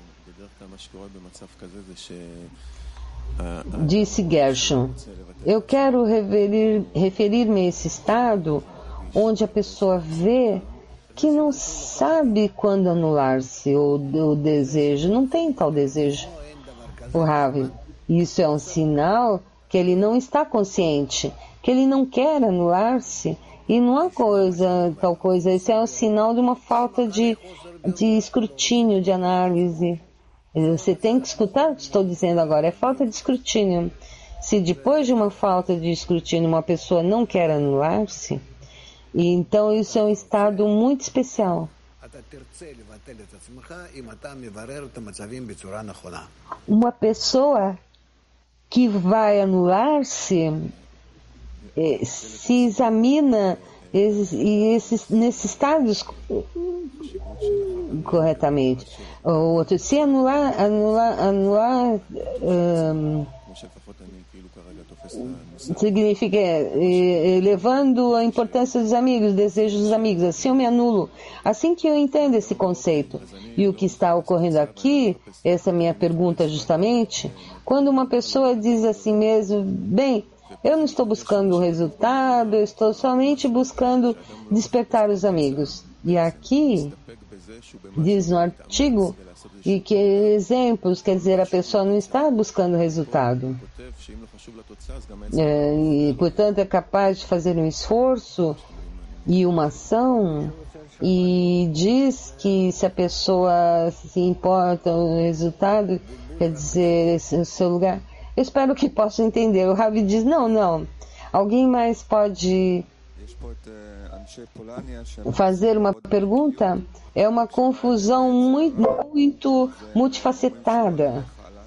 Disse Gershon, eu quero referir, referir-me a esse estado onde a pessoa vê que não sabe quando anular-se o, o desejo, não tem tal desejo. O Rav, isso é um sinal que ele não está consciente, que ele não quer anular-se. E não há coisa, tal coisa, esse é um sinal de uma falta de, de escrutínio, de análise. Você tem que escutar o que estou dizendo agora, é falta de escrutínio. Se depois de uma falta de escrutínio uma pessoa não quer anular-se, então isso é um estado muito especial. Uma pessoa que vai anular-se se examina e esses, nesses estados corretamente. O outro, se anular, anular, anular um, significa é, elevando a importância dos amigos, desejos dos amigos. Assim eu me anulo. Assim que eu entendo esse conceito. E o que está ocorrendo aqui, essa é a minha pergunta justamente, quando uma pessoa diz assim mesmo, bem, eu não estou buscando o resultado, eu estou somente buscando despertar os amigos. E aqui, diz no artigo, e que exemplos, quer dizer, a pessoa não está buscando resultado. É, e, portanto, é capaz de fazer um esforço e uma ação, e diz que se a pessoa se importa o resultado, quer dizer, esse, o seu lugar... Eu espero que possa entender. O Ravi diz, não, não. Alguém mais pode fazer uma pergunta? É uma confusão muito, muito multifacetada.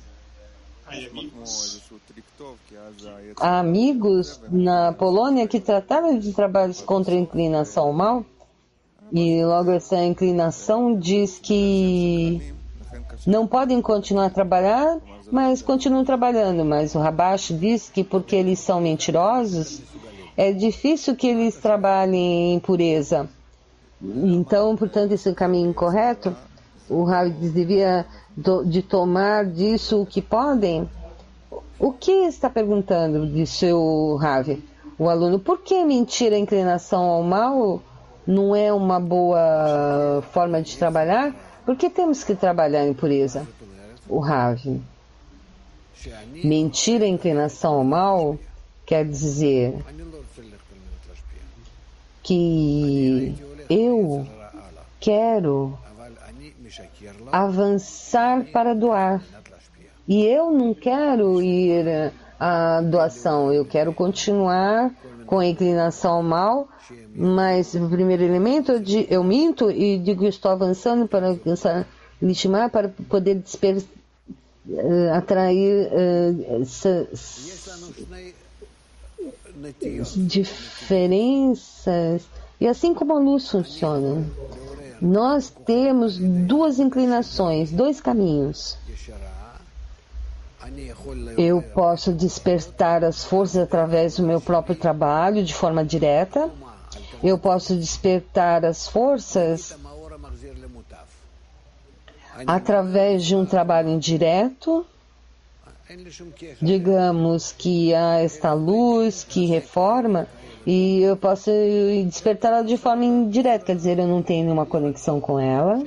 Há amigos na Polônia que trataram de trabalhos contra a inclinação ao mal, e logo essa inclinação diz que não podem continuar a trabalhar, mas continuam trabalhando. Mas o Rabash diz que porque eles são mentirosos, é difícil que eles trabalhem em pureza. Então, portanto, esse é o caminho incorreto. O Rav devia de tomar disso o que podem. O que está perguntando, disse o Rav? O aluno, por que mentir a inclinação ao mal não é uma boa forma de trabalhar? Por que temos que trabalhar em pureza? O Rav, mentir a inclinação ao mal quer dizer que eu quero avançar para doar e eu não quero ir à doação, eu quero continuar com a inclinação ao mal, mas o primeiro elemento eu minto e digo que estou avançando para alcançar Lishma, para poder desper, uh, atrair uh, diferenças. E assim como a luz funciona, nós temos duas inclinações, dois caminhos. Eu posso despertar as forças através do meu próprio trabalho de forma direta. Eu posso despertar as forças através de um trabalho indireto. Digamos que há esta luz que reforma e eu posso despertá-la de forma indireta, quer dizer, eu não tenho nenhuma conexão com ela.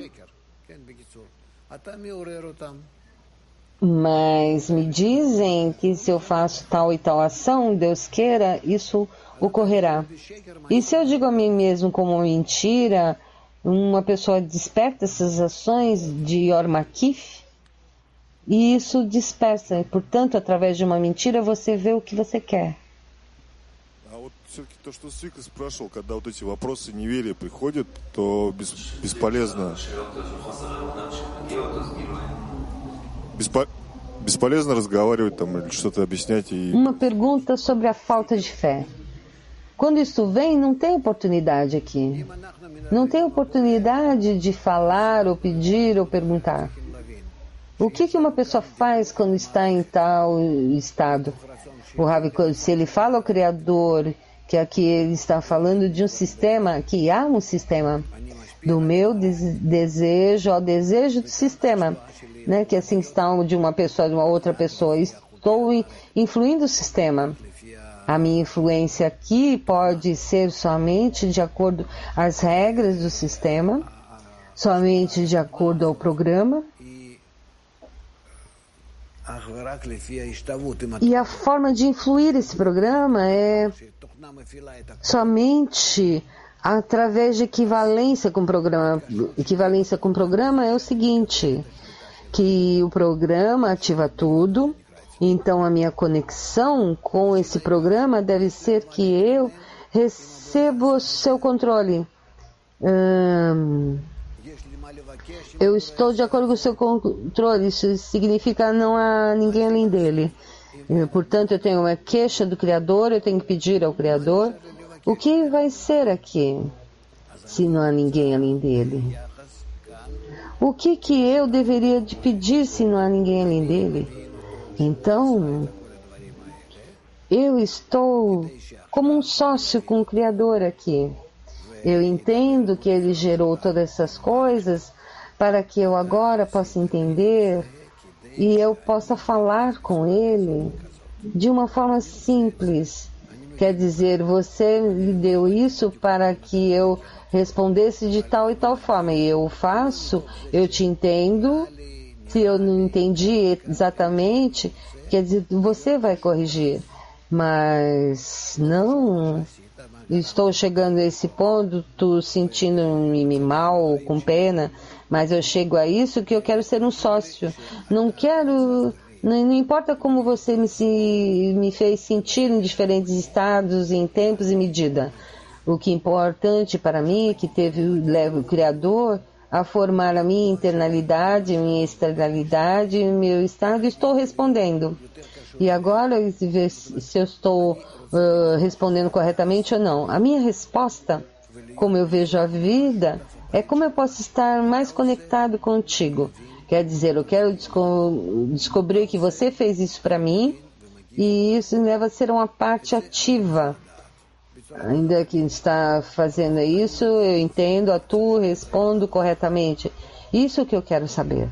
Mas me dizem que se eu faço tal e tal ação, Deus queira, isso ocorrerá. E se eu digo a mim mesmo como mentira, uma pessoa desperta essas ações de Or Makif, e isso dispersa. Portanto, através de uma mentira, você vê o que você quer. Все-таки то, что Свика спрашивал, когда вот эти вопросы неверия приходят, то бес, бесполезно, беспо, бесполезно разговаривать там или что-то объяснять. И... Uma pergunta sobre a falta de fé. Quando isso vem, não tem oportunidade aqui. Não tem oportunidade de falar, ou pedir, ou perguntar. O que, que uma pessoa faz quando está em tal estado? O Ravi, se ele fala ao Criador que aqui ele está falando de um sistema, que há um sistema, do meu des- desejo ao desejo do sistema, né? Que assim está de uma pessoa, de uma outra pessoa. Estou influindo o sistema. A minha influência aqui pode ser somente de acordo às regras do sistema, somente de acordo ao programa. E a forma de influir esse programa é somente através de equivalência com o programa. Equivalência com o programa é o seguinte, que o programa ativa tudo, então a minha conexão com esse programa deve ser que eu recebo o seu controle. Hum, Eu estou de acordo com o seu controle, isso significa não há ninguém além dele. Portanto, eu tenho uma queixa do Criador, eu tenho que pedir ao Criador, o que vai ser aqui, se não há ninguém além dele? O que que eu deveria de pedir se não há ninguém além dele? Então, eu estou como um sócio com o Criador aqui. Eu entendo que ele gerou todas essas coisas para que eu agora possa entender e eu possa falar com ele de uma forma simples. Quer dizer, você me deu isso para que eu respondesse de tal e tal forma. E eu faço, eu te entendo. Se eu não entendi exatamente, quer dizer, você vai corrigir. Mas não... Estou chegando a esse ponto, estou sentindo-me mal, com pena, mas eu chego a isso que eu quero ser um sócio. Não quero, não, não importa como você me, se, me fez sentir em diferentes estados, em tempos e medida. O que é importante para mim é que teve, leva o Criador a formar a minha internalidade, a minha externalidade, o meu estado, e estou respondendo. E agora, se eu estou Uh, respondendo corretamente ou não. A minha resposta, como eu vejo a vida, é como eu posso estar mais conectado contigo. Quer dizer, eu quero desco- descobrir que você fez isso para mim e isso me leva a ser uma parte ativa. Ainda que está fazendo isso, eu entendo, atuo, respondo corretamente. Isso que eu quero saber.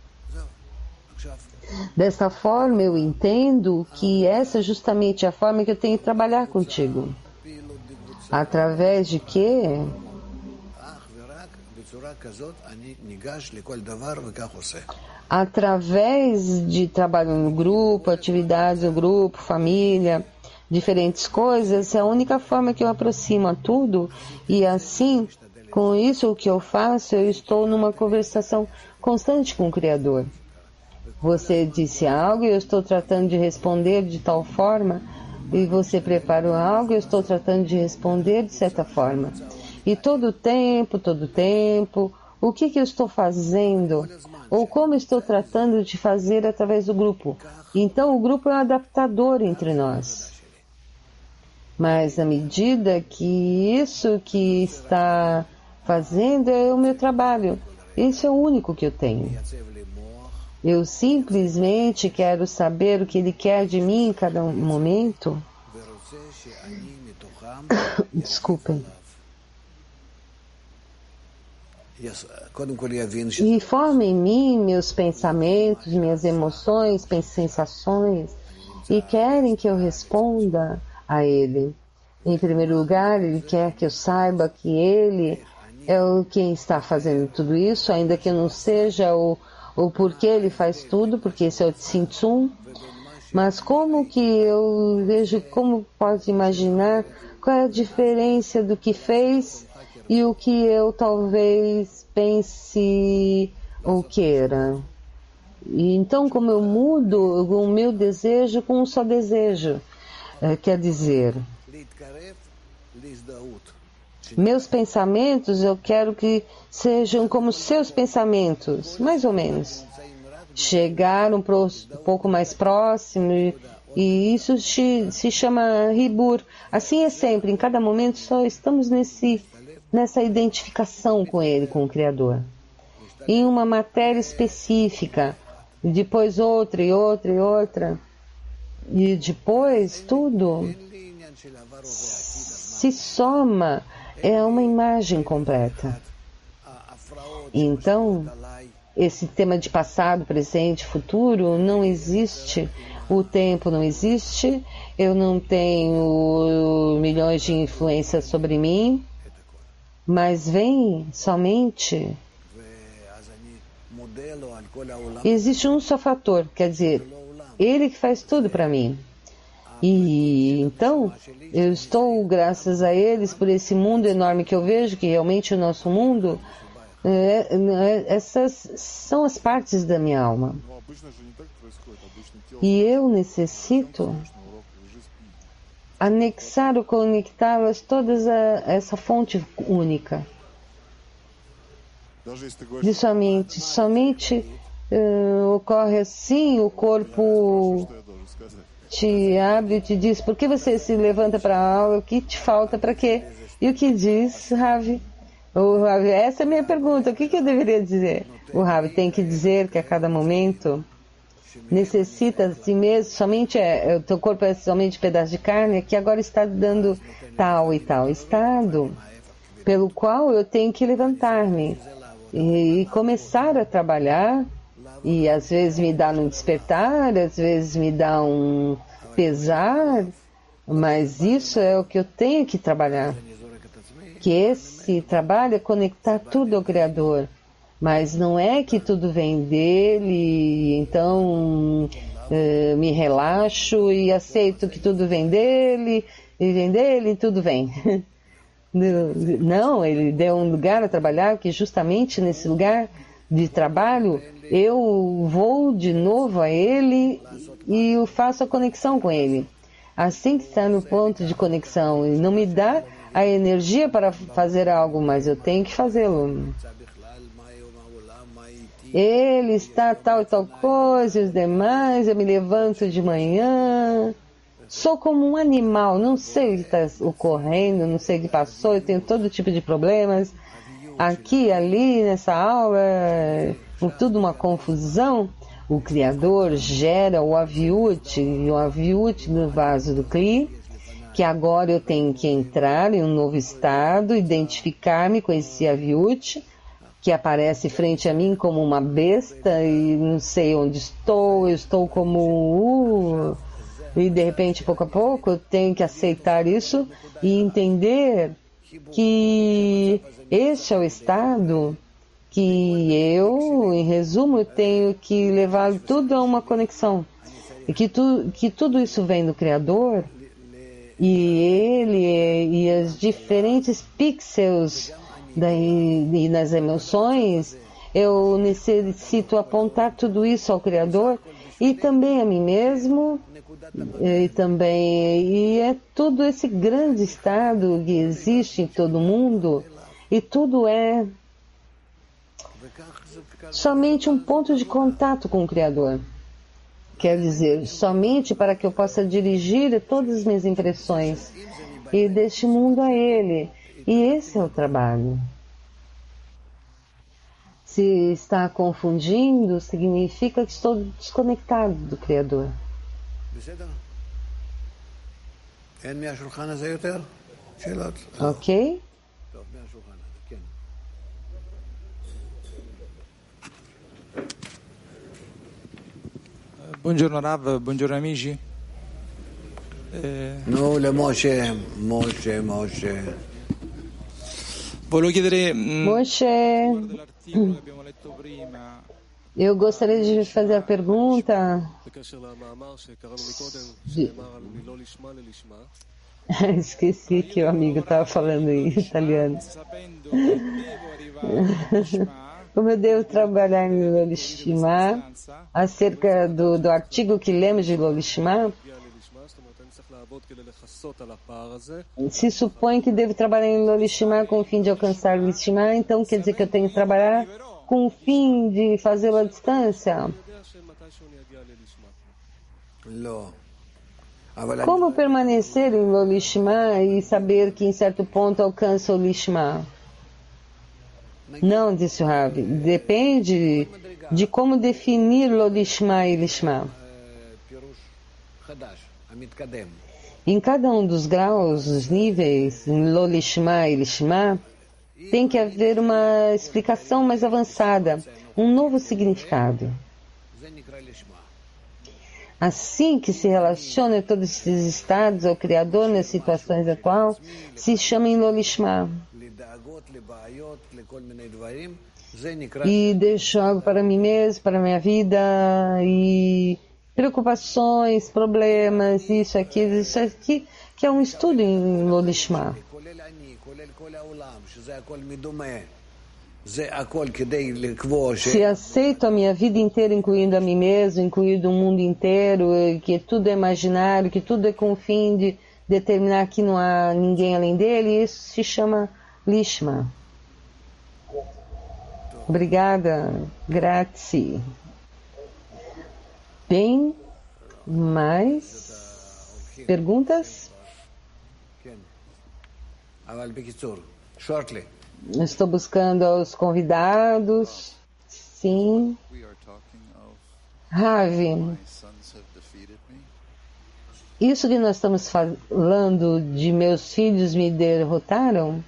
Dessa forma, eu entendo que essa é justamente a forma que eu tenho de trabalhar contigo. Através de quê? Através de trabalho no grupo, atividades no grupo, família, diferentes coisas, é a única forma que eu aproximo a tudo. E assim, com isso o que eu faço, eu estou numa conversação constante com o Criador. Você disse algo e eu estou tratando de responder de tal forma, e você preparou algo e eu estou tratando de responder de certa forma. E todo tempo, todo tempo, o que que eu estou fazendo? Ou como estou tratando de fazer através do grupo? Então o grupo é um adaptador entre nós. Mas à medida que isso que está fazendo é o meu trabalho, esse é o único que eu tenho. Eu simplesmente quero saber o que Ele quer de mim em cada momento. Desculpem. E forma em mim meus pensamentos, minhas emoções, sensações, e querem que eu responda a Ele. Em primeiro lugar, Ele quer que eu saiba que Ele é o quem está fazendo tudo isso, ainda que eu não seja o, o porquê Ele faz tudo, porque esse é o Tzimtzum. Mas como que eu vejo, como pode imaginar qual é a diferença do que fez e o que eu talvez pense ou queira. E então, como eu mudo o meu desejo com um só desejo, é, quer dizer, meus pensamentos eu quero que sejam como seus pensamentos, mais ou menos. Chegar um, pro, um pouco mais próximo, e, e isso se, se chama Ribur. Assim é sempre, em cada momento só estamos nesse, nessa identificação com Ele, com o Criador. Em uma matéria específica, depois outra e outra e outra, e depois tudo se soma, é uma imagem completa. Então, esse tema de passado, presente, futuro, não existe. O tempo não existe. Eu não tenho milhões de influências sobre mim. Mas vem somente... Existe um só fator, quer dizer, Ele que faz tudo para mim. E então, eu estou, graças a eles, por esse mundo enorme que eu vejo, que realmente é o nosso mundo... É, é, essas são as partes da minha alma. E eu necessito anexar ou conectá-las todas a essa fonte única. De somente, somente uh, ocorre assim, o corpo te abre e te diz, por que você se levanta para a aula? O que te falta para quê? E o que diz, Ravi? O Ravi, essa é a minha pergunta, o que, que eu deveria dizer? O Ravi tem que dizer que a cada momento necessita de si mesmo, somente é, o teu corpo é somente um pedaço de carne, que agora está dando tal e tal estado, pelo qual eu tenho que levantar-me e, e começar a trabalhar, e às vezes me dá um despertar, às vezes me dá um pesar, mas isso é o que eu tenho que trabalhar. Que esse trabalho é conectar tudo ao Criador, mas não é que tudo vem dele, então uh, me relaxo e aceito que tudo vem dele, e vem dele e tudo vem. Não, ele deu um lugar a trabalhar, que justamente nesse lugar de trabalho eu vou de novo a ele e eu faço a conexão com ele. Assim que está no ponto de conexão, e não me dá a energia para fazer algo, mas eu tenho que fazê-lo. Ele está tal e tal coisa, e os demais, eu me levanto de manhã, sou como um animal, não sei o que está ocorrendo, não sei o que passou, eu tenho todo tipo de problemas, aqui, ali, nessa aula, tudo uma confusão. O Criador gera o aviute, o aviute no vaso do Kli, que agora eu tenho que entrar em um novo estado, identificar-me com esse aviute, que aparece frente a mim como uma besta e não sei onde estou, eu estou como... Uh, e de repente, pouco a pouco, eu tenho que aceitar isso e entender que esse é o estado que eu, em resumo, eu tenho que levar tudo a uma conexão. E que, tu, que tudo isso vem do Criador, e ele e as diferentes pixels da, e nas emoções, eu necessito apontar tudo isso ao Criador e também a mim mesmo, e também e é tudo esse grande estado que existe em todo mundo, e tudo é somente um ponto de contato com o Criador. Quer dizer, somente para que eu possa dirigir todas as minhas impressões e deste mundo a Ele. E esse é o trabalho. Se está confundindo, significa que estou desconectado do Criador. Ok? Buongiorno Rav, buongiorno amici. Eh... No, le Moshe, Moshe, Moshe. Volevo chiedere Moshe, eu gostaria de fazer a pergunta. De... Esqueci que o amigo estava falando em italiano. Como eu devo trabalhar em Lolishma, acerca do, do artigo que lemos de Lolishma, se supõe que devo trabalhar em Lolishma com o fim de alcançar o Lolishma, então quer dizer que eu tenho que trabalhar com o fim de fazê-lo à distância? Como permanecer em Lolishma e saber que em certo ponto alcanço o Lolishma? Não, disse o Rav. Depende de como definir Lolishma e Lishma. Em cada um dos graus, os níveis, em Lolishma e Lishma, tem que haver uma explicação mais avançada, um novo significado. Assim que se relaciona todos esses estados ao Criador nas situações atuais, se chama em Lolishma. E deixo algo para mim mesmo, para a minha vida, e preocupações, problemas, isso aqui, isso aqui, que é um estudo em Lolishma. Se aceito a minha vida inteira, incluindo a mim mesmo, incluindo o mundo inteiro, que tudo é imaginário, que tudo é com o fim de determinar que não há ninguém além dele, isso se chama Lishma. Obrigada, grazie. Bem, mais perguntas? Estou buscando os convidados. Sim. Ravi, isso que nós estamos falando de meus filhos me derrotaram?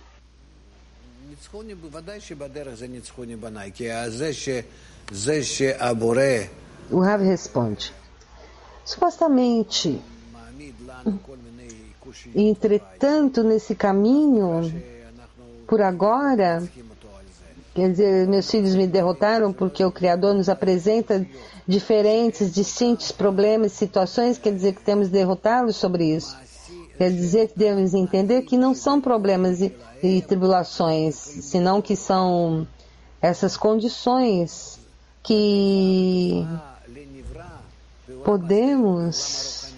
O Rav responde, supostamente, entretanto, nesse caminho, por agora, quer dizer, meus filhos me derrotaram porque o Criador nos apresenta diferentes, distintos problemas, situações, quer dizer que temos que derrotá-los sobre isso. Quer dizer que devemos entender que não são problemas e, e tribulações, senão que são essas condições que podemos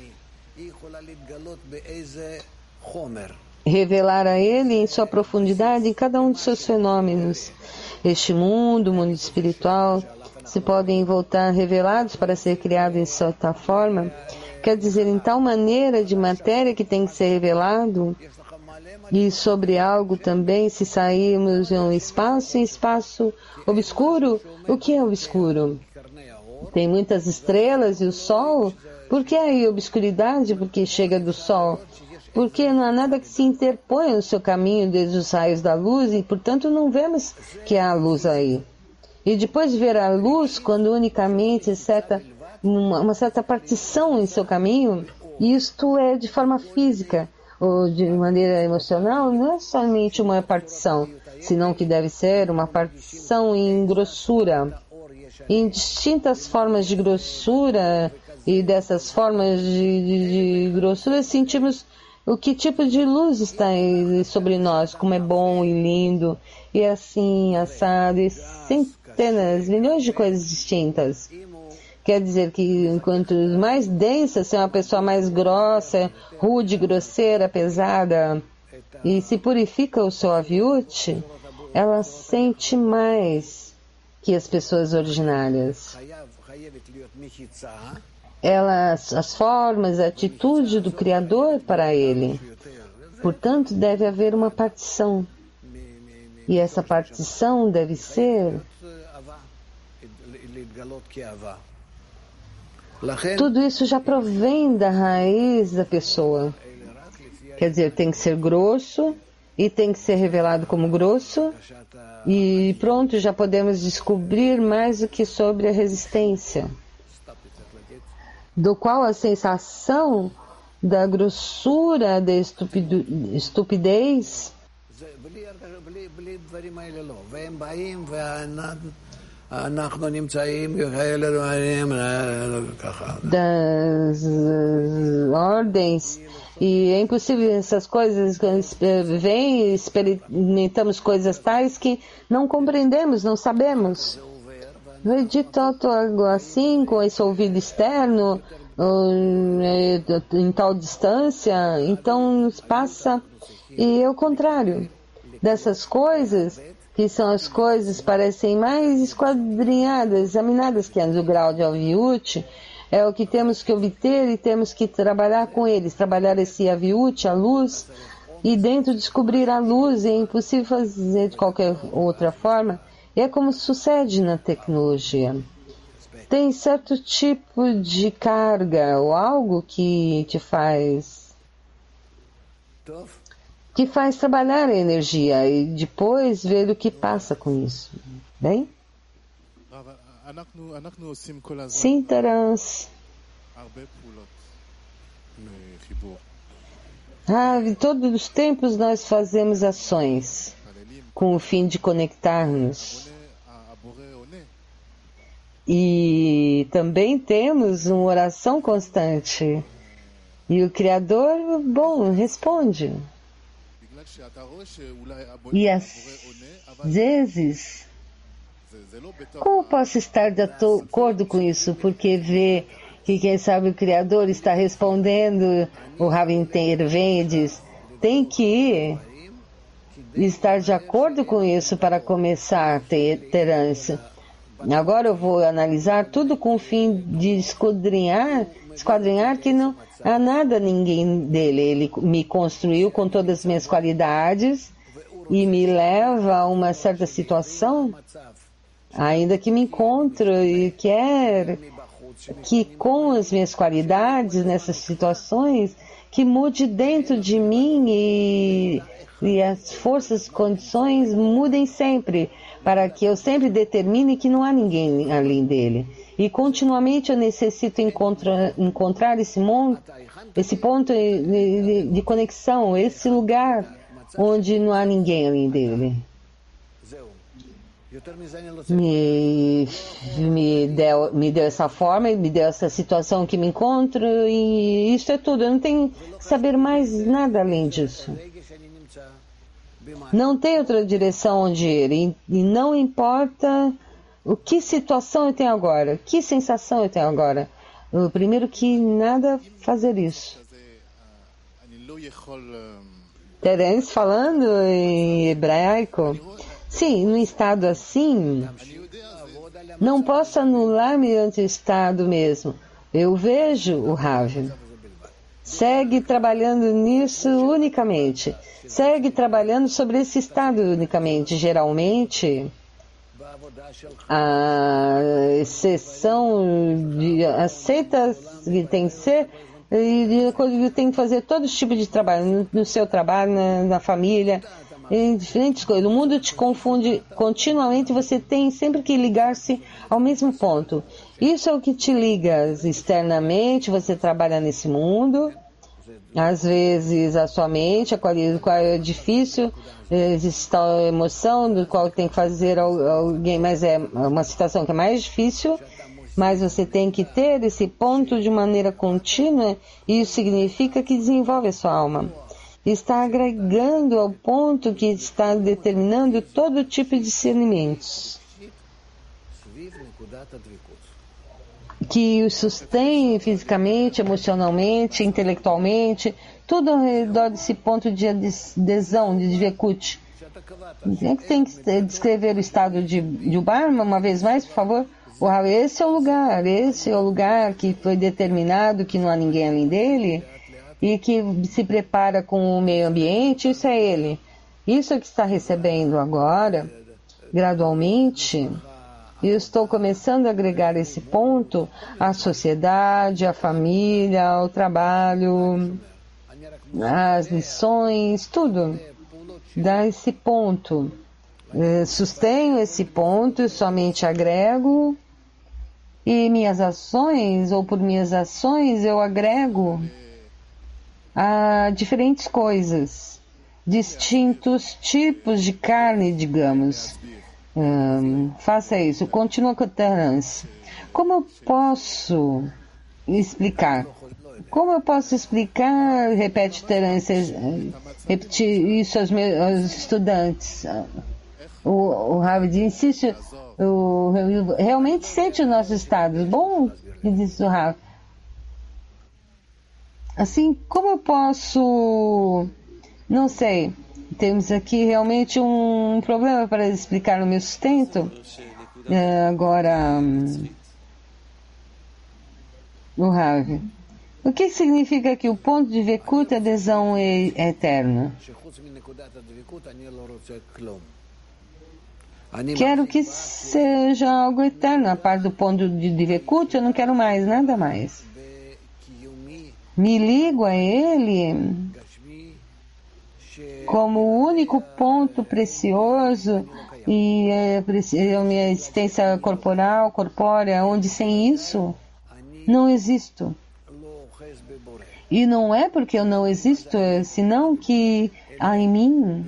revelar a Ele em sua profundidade em cada um dos seus fenômenos. Este mundo, o mundo espiritual, se podem voltar revelados para ser criados em certa forma. Quer dizer, em tal maneira de matéria que tem que ser revelado, e sobre algo também, se sairmos em um espaço, em espaço obscuro. O que é obscuro? Tem muitas estrelas e o sol. Por que aí obscuridade? Porque chega do sol. Porque não há nada que se interponha no seu caminho desde os raios da luz e, portanto, não vemos que há luz aí. E depois de ver a luz, quando unicamente certa, uma, uma certa partição em seu caminho, isto é de forma física ou de maneira emocional, não é somente uma partição, senão que deve ser uma partição em grossura. Em distintas formas de grossura, e dessas formas de, de, de grossura sentimos o que tipo de luz está sobre nós, como é bom e lindo, e assim, assado, e centenas, milhões de coisas distintas. Quer dizer que enquanto mais densa, se é uma pessoa mais grossa, rude, grosseira, pesada, e se purifica o seu aviute, ela sente mais que as pessoas ordinárias. Elas, as formas, a atitude do Criador para ele. Portanto, deve haver uma partição. E essa partição deve ser Tudo isso já provém da raiz da pessoa. Quer dizer, tem que ser grosso e tem que ser revelado como grosso. E pronto, já podemos descobrir mais do que sobre a resistência, do qual a sensação da grossura, da estupido, estupidez das uh, ordens, e é impossível essas coisas, vem, experimentamos coisas tais que não compreendemos, não sabemos. De tanto algo assim, com esse ouvido externo, em tal distância, então passa, e é o contrário dessas coisas, que são as coisas parecem mais esquadrinhadas, examinadas, que é do grau de aviúte, é o que temos que obter e temos que trabalhar com eles, trabalhar esse aviúte, a luz, e dentro descobrir a luz. É impossível fazer de qualquer outra forma. É como sucede na tecnologia. Tem certo tipo de carga ou algo que te faz que faz trabalhar a energia e depois ver o que passa com isso. Bem? Sim, Terence. Ah, todos os tempos nós fazemos ações com o fim de conectar-nos. E também temos uma oração constante. E o Criador, bom, responde. E às vezes, como posso estar de acordo com isso? Porque vê que, quem sabe, o Criador está respondendo, o Rav intervém e diz, tem que estar de acordo com isso para começar a ter terância. Agora eu vou analisar tudo com o fim de esquadrinhar, esquadrinhar que não há nada ninguém dele. Ele me construiu com todas as minhas qualidades e me leva a uma certa situação, ainda que me encontro e quer que com as minhas qualidades nessas situações, que mude dentro de mim e, e as forças, condições mudem sempre, para que eu sempre determine que não há ninguém além dele. E continuamente eu necessito encontra, encontrar esse, mon, esse ponto de, de, de conexão, esse lugar onde não há ninguém além dele. Me, me, deu, me deu essa forma, me deu essa situação que me encontro, e isso é tudo. Eu não tenho que saber mais nada além disso. Não tem outra direção onde ir, e, e não importa o que situação eu tenho agora, que sensação eu tenho agora. O primeiro que nada fazer isso. Terence falando em hebraico. Sim, num estado assim, não posso anular mediante o estado mesmo. Eu vejo o Rav. Segue trabalhando nisso unicamente. Segue trabalhando sobre esse estado unicamente. Geralmente, a exceção de aceita que tem que ser, e tem que fazer todo tipo de trabalho, no, no seu trabalho, na, na família, em diferentes coisas. O mundo te confunde continuamente, você tem sempre que ligar-se ao mesmo ponto. Isso é o que te liga externamente, você trabalha nesse mundo. Às vezes a sua mente, a qual, qual é difícil, existe tal emoção do qual tem que fazer alguém, mas é uma situação que é mais difícil, mas você tem que ter esse ponto de maneira contínua, e isso significa que desenvolve a sua alma. Está agregando ao ponto que está determinando todo tipo de discernimentos que o sustém fisicamente, emocionalmente, intelectualmente, tudo ao redor desse ponto de adesão, de Dvekut. É que tem que descrever o estado de, de Ubarma, uma vez mais, por favor. Esse é o lugar, esse é o lugar que foi determinado, que não há ninguém além dele, e que se prepara com o meio ambiente, isso é ele. Isso é que está recebendo agora, gradualmente, E eu estou começando a agregar esse ponto à sociedade, à família, ao trabalho, às lições, tudo. Dá esse ponto. Sustenho esse ponto e somente agrego. E minhas ações, ou por minhas ações, eu agrego a diferentes coisas, distintos tipos de carne, digamos. Hum, faça isso, continua com a tolerância. Como eu posso explicar? Como eu posso explicar, repete tolerância, repetir isso aos meus aos estudantes? O, o Rav insiste, o, realmente sente o nosso estado. Bom, diz o Rav. Assim, como eu posso, não sei, temos aqui realmente um problema para explicar o meu sustento. É, agora, o Rav. O que significa que o ponto de Vekut, adesão, é, é eterno? Quero que seja algo eterno. A parte do ponto de Vekut, eu não quero mais, nada mais. Me ligo a ele como o único ponto precioso e é, a minha existência corporal, corpórea, onde sem isso não existo. E não é porque eu não existo, senão que há em mim.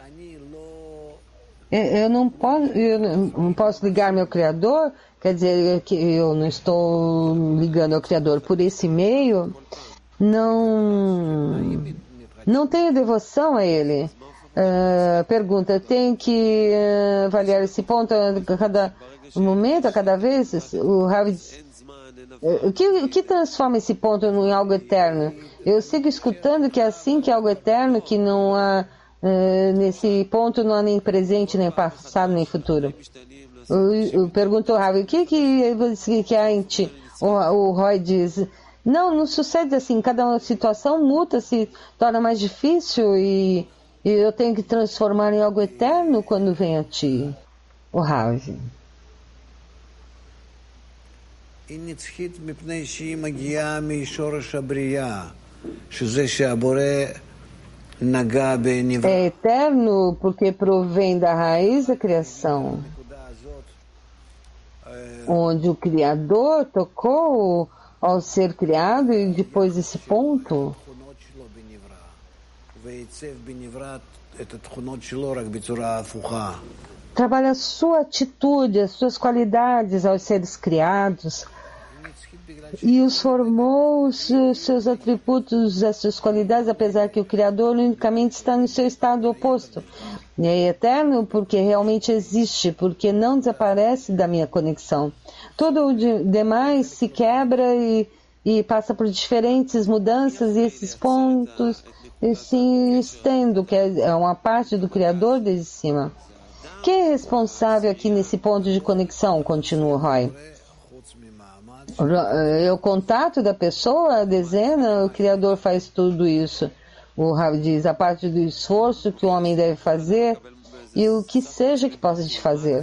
Eu não posso, eu não posso ligar meu Criador, quer dizer que eu não estou ligando ao Criador por esse meio, não, não tenho devoção a Ele. Uh, pergunta, tem que uh, avaliar esse ponto a cada momento, a cada vez? O Rav diz, o que, o que transforma esse ponto em algo eterno? Eu sigo escutando que é assim que é algo eterno, que não há, uh, nesse ponto não há nem presente, nem passado, nem futuro. Eu, eu pergunto ao Rav, o que, que, que há em ti? O, o Roy diz, não, não sucede assim, cada situação muda, se torna mais difícil e, e eu tenho que transformar em algo eterno quando vem a ti. O Rav. É eterno porque provém da raiz da criação, onde o Criador tocou ao ser criado e depois desse ponto trabalha a sua atitude, as suas qualidades aos seres criados e os formou, os seus atributos, as suas qualidades, apesar que o Criador unicamente está no seu estado oposto. E é eterno porque realmente existe, porque não desaparece da minha conexão. Todo o de, demais se quebra e, e passa por diferentes mudanças e esses pontos se estendem, que é uma parte do Criador desde cima. Quem é responsável aqui nesse ponto de conexão? Continua Roy. É o contato da pessoa, a dezena, o Criador faz tudo isso. O Rav diz, a parte do esforço que o homem deve fazer e o que seja que possa te fazer.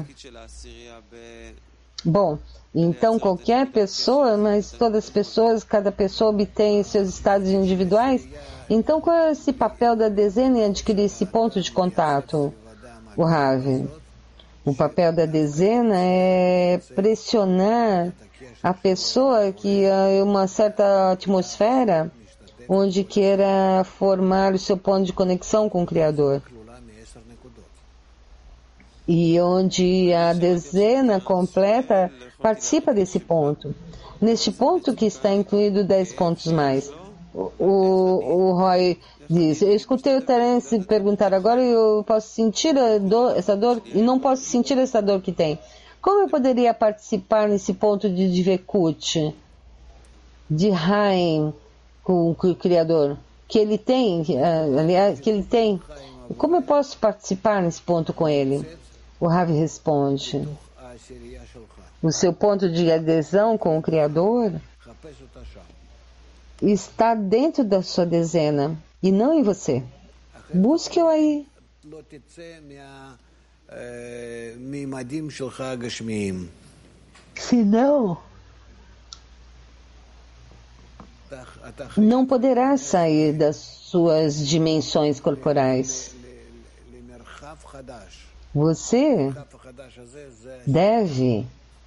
Bom, então qualquer pessoa, mas todas as pessoas, cada pessoa obtém seus estados individuais. Então qual é esse papel da dezena em adquirir esse ponto de contato, o Rav? O papel da dezena é pressionar a pessoa que é uma certa atmosfera onde queira formar o seu ponto de conexão com o Criador. E onde a dezena completa participa desse ponto. Neste ponto que está incluído dez pontos mais. O, o, o Roy diz, eu escutei o Terence perguntar agora e eu posso sentir a dor, essa dor, e não posso sentir essa dor que tem. Como eu poderia participar nesse ponto de Dvekut, de Haim, com, com o Criador, que ele tem, aliás, que ele tem? Como eu posso participar nesse ponto com ele? O Rav responde, o seu ponto de adesão com o Criador está dentro da sua dezena e não em você. Busque-o aí. ממדים שלך הגשמיים. Se não, não poderá sair das suas dimensões corporais. למרחב חדש. Você המרחב החדש הזה זה deve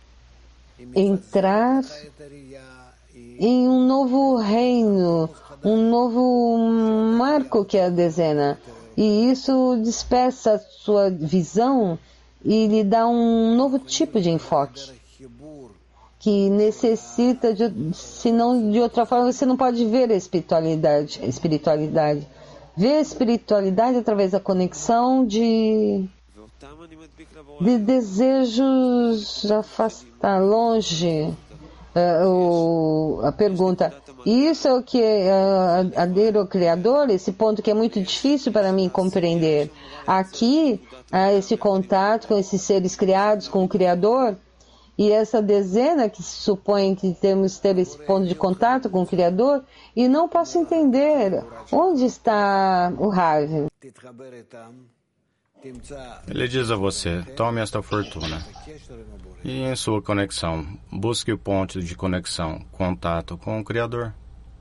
entrar את הראייה היא em um novo reino, um novo marco que é a dezena. E isso despeça a sua visão e lhe dá um novo tipo de enfoque, חיבור que necessita de, senão de outra forma você não pode ver a espiritualidade, a espiritualidade. Ver a espiritualidade através da conexão de, de desejos afastar longe. Uh, o, a pergunta, isso é o que uh, adere ao Criador, esse ponto que é muito difícil para mim compreender. Aqui há esse contato com esses seres criados, com o Criador, e essa dezena que se supõe que temos que ter esse ponto de contato com o Criador, e não posso entender onde está o Rav. תתחבר איתם, תמצא Ele diz a você, tome esta fortuna. קשר עם הבורא. E em sua conexão, busque o ponto de conexão, contato com o Criador.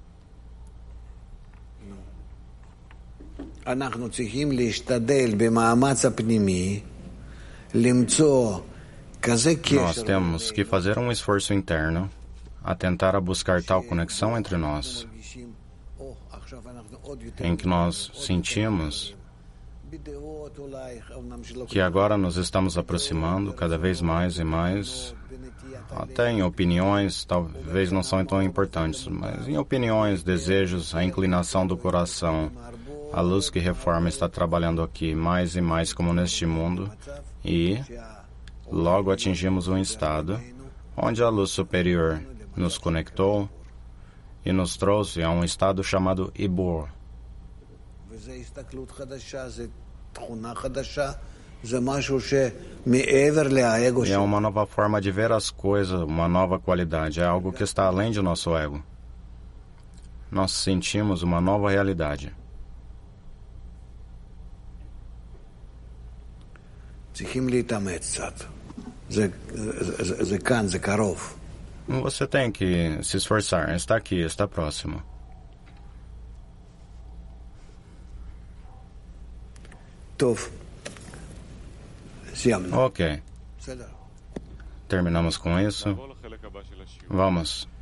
אנחנו צריכים להשתדל במאמץ הפנימי למצוא כזה Nós קשר temos que fazer um esforço interno a tentar a buscar tal conexão entre nós, מרגישים, או, עכשיו אנחנו עוד יותר em que nós sentimos בדעות אולי, אומנם שלא que agora nos estamos aproximando cada vez mais e mais, até em opiniões, talvez não são tão importantes, mas em opiniões, desejos, a inclinação do coração, a luz que reforma está trabalhando aqui mais e mais como neste mundo, e logo atingimos um estado onde a luz superior nos conectou e nos trouxe a um estado chamado Ibur. וזה הסתכלות חדשה, זה תכונה חדשה, זה משהו שמעבר לאגו E é שלנו. uma nova forma de ver as coisas, uma nova qualidade, é algo que está além de nosso ego. Nós sentimos uma nova realidade. צריכים להתאמץ קצת. זה, זה, זה, זה כאן, זה קרוב. Você tem que se esforçar, está aqui, está próximo. טוב, סיימנו. Ok, בסדר. terminamos com isso. נעבור לחלק הבא של השיעור. Vamos